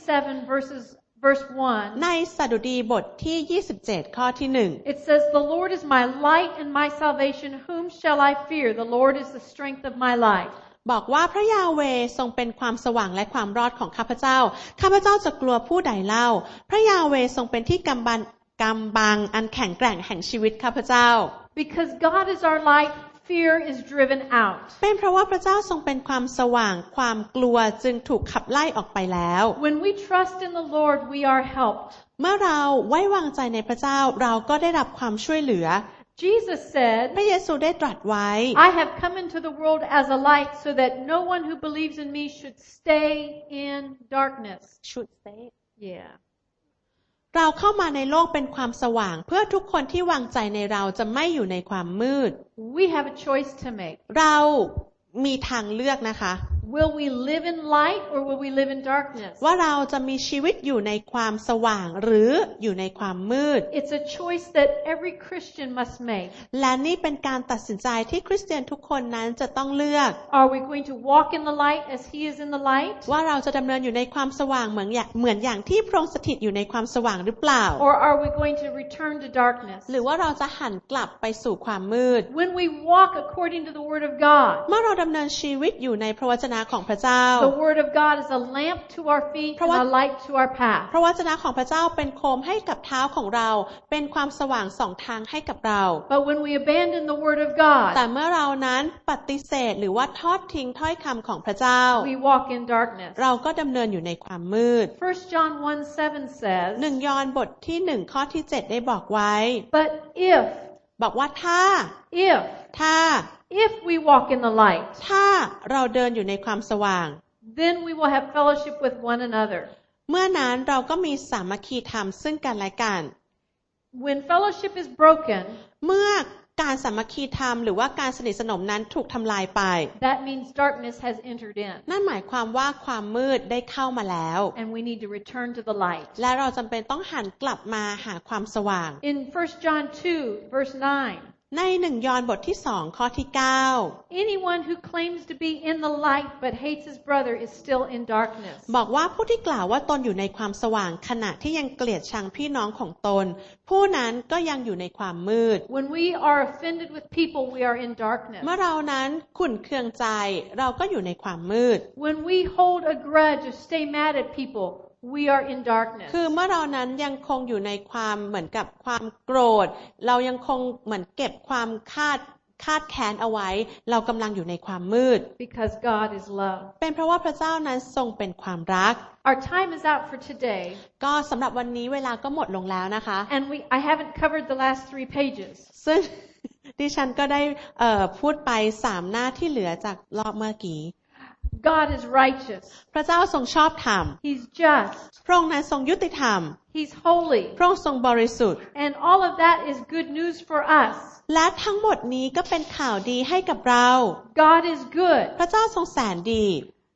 27 verse 1, ในสดุดีบทที่27ข้อที่1 it says, "The Lord is my light and my salvation. Whom shall I fear? The Lord is the strength of my life." บอกว่าพระยาเวห์ทรงเป็นความสว่างและความรอดของข้าพเจ้าข้าพเจ้าจะกลัวผู้ใดเล่าพระยาเวห์ทรงเป็นที่กำบังอันแข็งแกร่งแห่งชีวิตข้าพเจ้า Because God is our light, fear is driven out. เป็นเพราะว่าพระเจ้าทรงเป็นความสว่างความกลัวจึงถูกขับไล่ออกไปแล้ว When we trust in the Lord, we are helped. เมื่อเราไว้วางใจในพระเจ้าเราก็ได้รับความช่วยเหลือ Jesus said, พระเยซูได้ตรัสไว้ I have come into the world as a light so that no one who believes in me should stay in darkness. should say Yeah. เราเข้ามาในโลกเป็นความสว่างเพื่อทุกคนที่วางใจในเราจะไม่อยู่ในความมืด We have a choice to make. เรามีทางเลือกนะคะ Will we live in light or will we live in darkness? ว่าเราจะมีชีวิตอยู่ในความสว่างหรืออยู่ในความมืด It's a choice that every Christian must make. และนี่เป็นการตัดสินใจที่คริสเตียนทุกคนนั้นจะต้องเลือก Are we going to walk in the light as He is in the light? ว่าเราจะดำเนินอยู่ในความสว่างเหมือนอย่างที่พระองค์สถิตอยู่ในความสว่างหรือเปล่า Or are we going to return to darkness? หรือว่าเราจะหันกลับไปสู่ความมืด When we walk according to the Word of God, เมื่อเราดำเนินชีวิตอยู่ในพระวจนะของพระเจ้า the Word of God is a lamp to our feet and a light to our path. พระวจนะของพระเจ้าเป็นโคมให้กับเท้าของเราเป็นความสว่างสองทางให้กับเรา But when we abandon the Word of God, แต่เมื่อเรานั้นปฏิเสธหรือว่าทอดทิ้งถ้อยคำของพระเจ้า we walk in darkness. เราก็ดำเนินอยู่ในความมืด 1 John 1:7 says, 1 ยอห์นบทที่1ข้อที่7ได้บอกไว้ But if บอกว่าถ้า if we walk in the light, ถ้าเราเดินอยู่ในความสว่าง then we will have fellowship with one another. เมื่อนั้นเราก็มีสามัคคีธรรมซึ่งกันและกัน When fellowship is broken, เมื่อการสามัคคีธรรมหรือว่าการสนิทสนมนั้นถูกทำลายไป that means darkness has entered in. นั่นหมายความว่าความมืดได้เข้ามาแล้ว And we need to return to the light. และเราจำเป็นต้องหันกลับมาหาความสว่าง In 1 John 2, verse 9, ใน1 ยอห์นบทที่2ข้อที่9 anyone who claims to be in the light but hates his brother is still in darkness. บอกว่าผู้ที่กล่าวว่าตนอยู่ในความสว่างขณะที่ยังเกลียดชังพี่น้องของตนผู้นั้นก็ยังอยู่ในความมืด When we are offended with people, we are in darkness. เมื่อเรานั้นขุ่นเคืองใจเราก็อยู่ในความมืด When we hold a grudge or stay mad at people, we are in darkness. คือเมื่อเรานั้นยังคงอยู่ในความเหมือนกับความโกรธเรายังคงเหมือนเก็บความคาดแค้นเอาไว้เรากำลังอยู่ในความมืด Because God is love. เป็นเพราะว่าพระเจ้านั้นทรงเป็นความรัก Our time is out for today. ก็สำหรับวันนี้เวลาก็หมดลงแล้วนะคะ And I haven't covered the last 3 pages. ซึ่ง ดิฉันก็ได้พูดไป3หน้าที่เหลือจากรอบเมื่อกี้ God is righteous. พระเจ้าทรงชอบธรรม He's just. พระองค์นั้นทรงยุติธรรม He's holy. พระองค์ทรงบริสุทธิ์ And all of that is good news for us. และทั้งหมดนี้ก็เป็นข่าวดีให้กับเรา God is good. พระเจ้าทรงแสนดี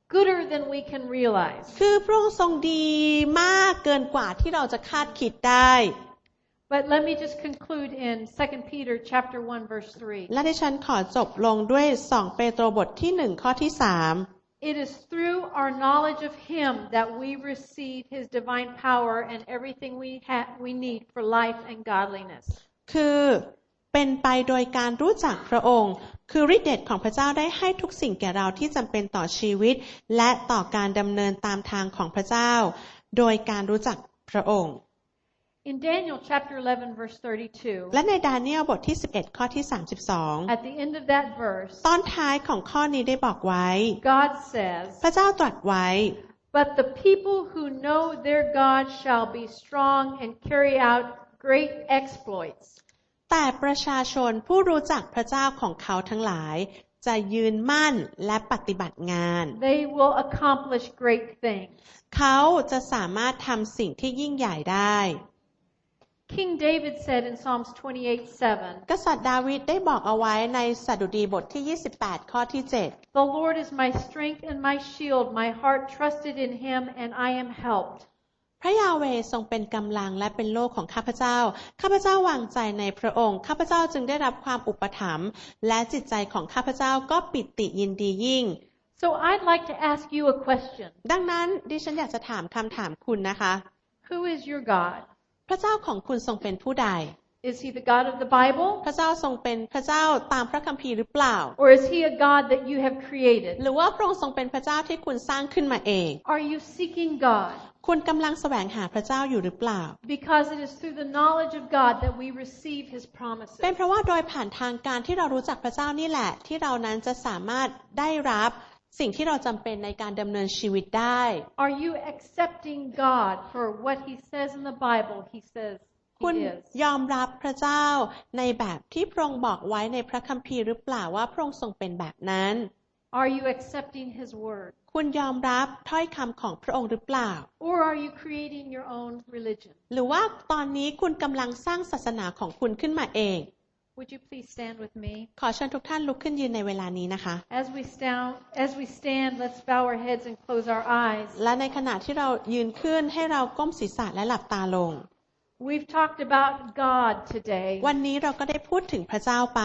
gooder than we can realize. คือพระองค์ทรงดีมากเกินกว่าที่เราจะคาดคิดได้ But let me just conclude in 2 Peter chapter 1 verse 3. และดิฉันขอจบลงด้วย2เปโตรบทที่1ข้อที่3 It is through our knowledge of Him that we receive His divine power and everything we need for life and godliness. คือเป็นไปโดยการรู้จักพระองค์คือฤทธิ์เดชของพระเจ้าได้ให้ทุกสิ่งแก่เราที่จำเป็นต่อชีวิตและต่อการดำเนินตามทางของพระเจ้าโดยการรู้จักพระองค์ In Daniel chapter 11 verse 32, และในดาเนียลบทที่11ข้อที่32 at the end of that verse, ตอนท้ายของข้อนี้ได้บอกไว้ God says, พระเจ้าตรัสไว้ But the people who know their God shall be strong and carry out great exploits. แต่ประชาชนผู้รู้จักพระเจ้าของเขาทั้งหลายจะยืนมั่นและปฏิบัติงาน They will accomplish great things. เขาจะสามารถทำสิ่งที่ยิ่งใหญ่ได้ King David said in Psalms 28:7, กษัตริย์ดาวิดได้บอกเอาไว้ในสดุดีบทที่28ข้อที่7 The Lord is my strength and my shield. My heart trusted in Him and I am helped. พระยาเวห์ทรงเป็นกำลังและเป็นโล่ของข้าพเจ้าข้าพเจ้าวางใจในพระองค์ข้าพเจ้าจึงได้รับความอุปถัมภ์และจิตใจของข้าพเจ้าก็ปิติยินดียิ่ง So I'd like to ask you a question. ดังนั้นดิฉันอยากจะถามคำถามคุณนะคะ Who is your God? พระเจ้าของคุณทรงเป็นผู้ใด Is He the God of the Bible? พระเจ้าทรงเป็นพระเจ้าตามพระคัมภีร์หรือเปล่า Or is He a God that you have created? หรือว่าพระองค์ทรงเป็นพระเจ้าที่คุณสร้างขึ้นมาเอง Are you seeking God? คุณกำลังแสวงหาพระเจ้าอยู่หรือเปล่า Because it is through the knowledge of God that we receive His promises. เป็นเพราะว่าโดยผ่านทางการที่เรารู้จักพระเจ้านี่แหละที่เรานั้นจะสามารถได้รับสิ่งที่เราจำเป็นในการดำเนินชีวิตได้ Are you accepting God for what He says in the Bible He says คุณ He is? ยอมรับพระเจ้าในแบบที่พระองค์บอกไว้ในพระคัมภีร์หรือเปล่าว่าพระองค์ทรงเป็นแบบนั้น Are you accepting His word? คุณยอมรับถ้อยคำของพระองค์หรือเปล่า Or are you creating your own religion? หรือว่าตอนนี้คุณกำลังสร้างศาสนาของคุณขึ้นมาเอง Would you please stand with me? ขอเชิญทุกท่านลุกขึ้นยืนในเวลานี้นะคะ As we stand, let's bow our heads and close our eyes. และในขณะที่เรายืนขึ้นให้เราก้มศีรษะและหลับตาลง We've talked about God today. วันนี้เราก็ได้พูดถึงพระเจ้าไป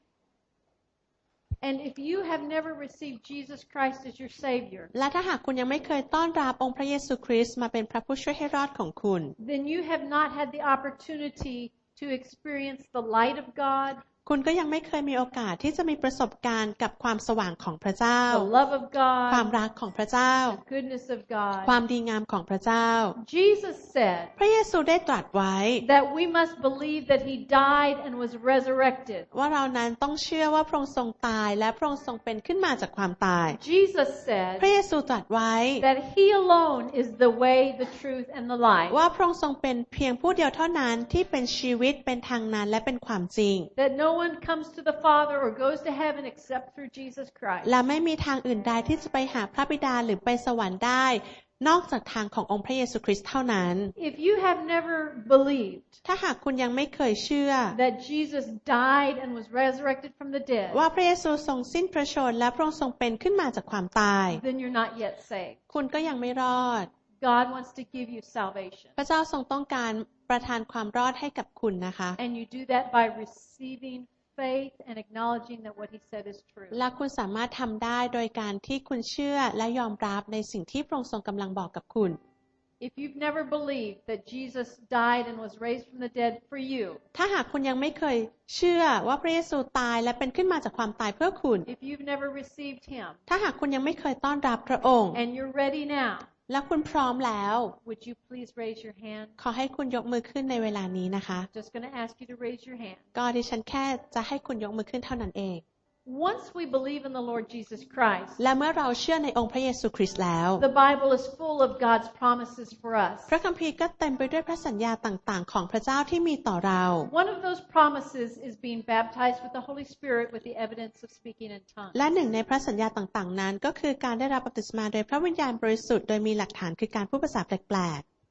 And if you have never received Jesus Christ as your Savior, และถ้าหากคุณยังไม่เคยต้อนรับองค์พระเยซูคริสต์มาเป็นพระผู้ช่วยให้รอดของคุณ then you have not had the opportunity to experience the light of God, คุณก็ยังไม่เคยมีโอกาสที่จะมีประสบการณ์กับความสว่างของพระเจ้า the love of ความ God, รักของพระเจ้า the goodness of ควา God. มดีงามของพระเจ้า Jesus said พระเยซูได้ตรัสไว้ that we must believe that He died and was resurrected. ว่าเรานั้นต้องเชื่อว่าพระองค์ทรงตายและพระองค์ทรงเป็นขึ้นมาจากความตาย Jesus said พระเยซูตรัสไว้ that He alone is the way, the truth, and the life. ว่าพระองค์ทรงเป็นเพียงผู้เดียวเท่านั้นที่เป็นชีวิตเป็นทางนั้นและเป็นความจริง That no one comes to the Father or goes to heaven except through Jesus Christ. และไม่มีทางอื่นใดที่จะไปหาพระบิดาหรือไปสวรรค์ได้นอกจากทางขององค์พระเยซูคริสต์เท่านั้น If you have never believed ถ้าหากคุณยังไม่เคยเชื่อ that Jesus died and was resurrected from the dead, ว่าพระเยซูทรงสิ้นพระชนม์และพระองค์ทรงเป็นขึ้นมาจากความตาย then you're not yet saved. คุณก็ยังไม่รอด God wants to give you salvation. พระเจ้าทรงต้องการประทานความรอดให้กับคุณนะคะ And you do that by receiving faith and acknowledging that what He said is true. และคุณสามารถทำได้โดยการที่คุณเชื่อและยอมรับในสิ่งที่พระองค์ทรงกำลังบอกกับคุณ If you've never believed that Jesus died and was raised from the dead for you, ถ้าหากคุณยังไม่เคยเชื่อว่าพระเยซูตายและเป็นขึ้นมาจากความตายเพื่อคุณ if you've never received Him, ถ้าหากคุณยังไม่เคยต้อนรับพระองค์ and you're ready now, และคุณพร้อมแล้ว would you please raise your hand? ขอให้คุณยกมือขึ้นในเวลานี้นะคะ Just going to ask you to raise your hand. ก็ดิฉันแค่จะให้คุณยกมือขึ้นเท่านั้นเอง Once we believe in the Lord Jesus Christ, และเมื่อเราเชื่อในองค์พระเยซูคริสต์แล้ว the Bible is full of God's promises for us. พระคัมภีร์ก็เต็มไปด้วยพระสัญญาต่างๆของพระเจ้าที่มีต่อเรา One of those promises is being baptized with the Holy Spirit with the evidence of speaking in tongues. และหนึ่งในพระสัญญาต่างๆนั้นก็คือการได้รับบัพติศมาโดยพระวิญญาณบริสุทธิ์โดยมีหลักฐานคือการพูดภาษาแปลก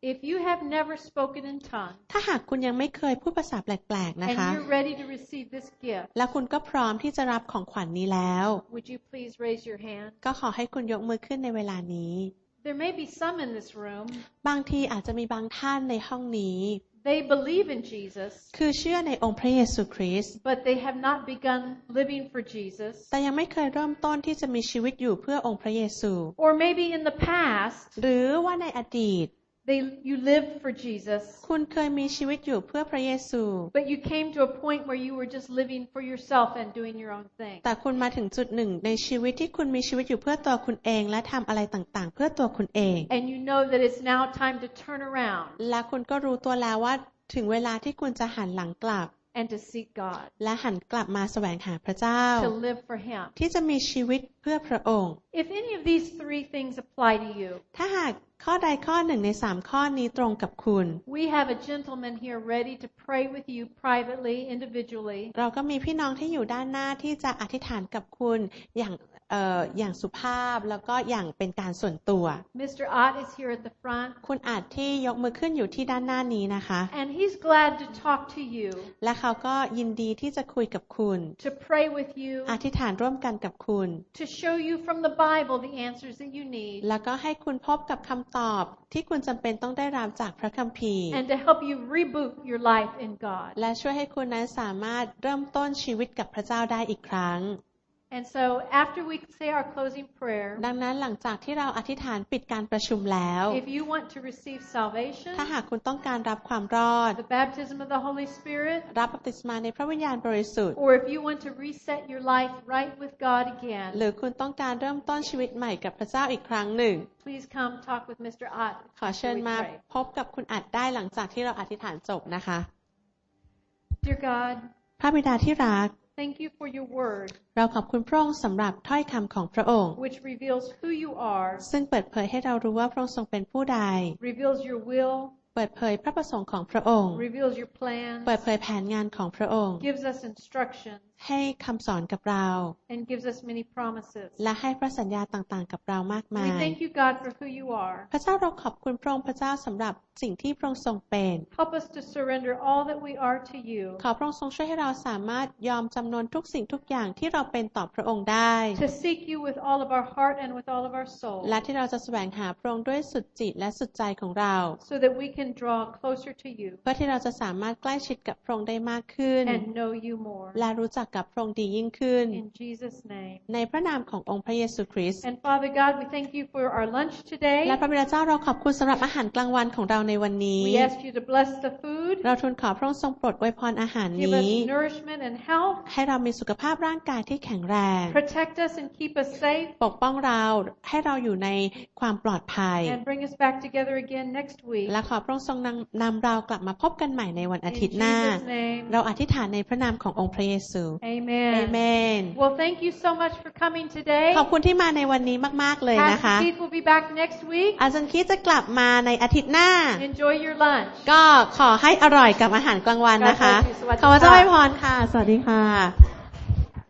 If you have never spoken in tongues ถ้าหากคุณยังไม่เคยพูดภาษาแปลกๆนะคะ and you're ready to receive this gift และคุณก็พร้อมที่จะรับของขวัญนี้แล้ว would you please raise your hand ก็ขอให้คุณยกมือขึ้นในเวลานี้ There may be some in this room บางทีอาจจะมีบางท่านในห้องนี้ they believe in Jesus คือเชื่อในองค์พระเยซูคริสต์ but they have not begun living for Jesus แต่ยังไม่เคยเริ่มต้นที่จะมีชีวิตอยู่เพื่อองค์พระเยซู or maybe in the past หรือว่าในอดีต you lived for Jesus คุณเคยมีชีวิตอยู่เพื่อพระเยซู but you came to a point where you were just living for yourself and doing your own thing แต่คุณมาถึงจุดหนึ่งในชีวิตที่คุณมีชีวิตอยู่เพื่อตัวคุณเองและทำอะไรต่างๆเพื่อตัวคุณเอง and you know that it's now time to turn around และคุณก็รู้ตัวแล้วว่าถึงเวลาที่คุณจะหันหลังกลับ and to seek God และหันกลับมาแสวงหาพระเจ้า to live for Him ที่จะมีชีวิตเพื่อพระองค์ if any of these three things apply to you ถ้าหากข้อใดข้อหนึ่งใน3ข้อนี้ตรงกับคุณ we have a gentleman here ready to pray with you privately individually เราก็มีพี่น้องที่อยู่ด้านหน้าที่จะอธิษฐานกับคุณอย่างสุภาพแล้วก็อย่างเป็นการส่วนตัว Mr. Ott is here at the front คุณอาจที่ยกมือขึ้นอยู่ที่ด้านหน้านี้นะคะ and he's glad to talk to you และเขาก็ยินดีที่จะคุยกับคุณ to pray with you อธิษฐานร่วมกันกับคุณ to show you from the Bible the answers that you need แล้วก็ให้คุณพบกับคำตอบที่คุณจำเป็นต้องได้รับจากพระคัมภีร์ and to help you reboot your life in God และช่วยให้คุณนั้นสามารถเริ่มต้นชีวิตกับพระเจ้าได้อีกครั้ง And so after we say our closing prayer ดังนั้นหลังจากที่เราอธิษฐานปิดการประชุมแล้ว if you want to receive salvation ถ้าหากคุณต้องการรับความรอด the baptism of the Holy Spirit รับบัพติศมาในพระวิญญาณบริสุทธิ์ or if you want to reset your life right with God again หรือคุณต้องการเริ่มต้นชีวิตใหม่กับพระเจ้าอีกครั้งหนึ่ง please come talk with Mr. Ott ขอเชิญมาพบกับคุณอัดได้หลังจากที่เราอธิษฐานจบนะคะ Dear God พระบิดาที่รัก Thank you for your word เราขอบคุณพระองค์สำหรับถ้อยคำของพระองค์ which reveals who you are ซึ่งเปิดเผยให้เรารู้ว่าพระองค์ทรงเป็นผู้ใด reveals your will เปิดเผยพระประสงค์ของพระองค์ reveals your plans เปิดเผยแผนงานของพระองค์ gives us instructions ให้คำสอนกับเรา and gives us many promises และให้พระสัญญาต่างๆกับเรามากมา We ย thank you God for who you are พระเจ้าเราขอบคุณพระองค์พระเจ้าสำหรับสิ่งที่พระองค์ทรงเป็น Help us to surrender all that we are to you ขอพระองค์ทรงช่วยให้เราสามารถยอมจำนนทุกสิ่งทุกอย่างที่เราเป็นต่อพระองค์ได้ to seek you with all of our heart and with all of our soul และที่เราจะแสวงหาพระองค์ด้วยสุดจิตและสุดใจของเรา so that we can draw closer to you เพื่อที่เราจะสามารถใกล้ชิดกับพระองค์ได้มากขึ้น and know you more และรู้จักกับพระองค์ดียิ่งขึ้น in Jesus name ในพระนามขององค์พระเยซูคริสต์ and Father God we thank you for our lunch today และพระบิดาเจ้าเราขอบคุณสำหรับอาหารกลางวันของเราในวันนี้ We ask you to bless the food เราทูลขอพระองค์ทรงโปรดอวยพรอาหาร Give นี้ us nourishment and health ให้เรามีสุขภาพร่างกายที่แข็งแรง protect us and keep us safe ปกป้องเราให้เราอยู่ในความปลอดภัย and bring us back together again next week และขอพระองค์ทรงนำเรากลับมาพบกันใหม่ในวันอาทิตย์หน้า In Jesus' name เราอธิษฐานในพระนามขององค์พระเยซู Amen อาเมน Well thank you so much for coming today ขอบคุณที่มาในวันนี้มากๆเลยนะคะ Pastor Keith will be back next week อาจารย์คิดจะกลับมาในอาทิตย์หน้า Enjoy your lunch ก็ขอให้อร่อยกับอาหารกลางวันนะคะ God bless you สวัสดีขอพระเจ้าค่ะอวยพรค่ะ สวัสดีค่ะ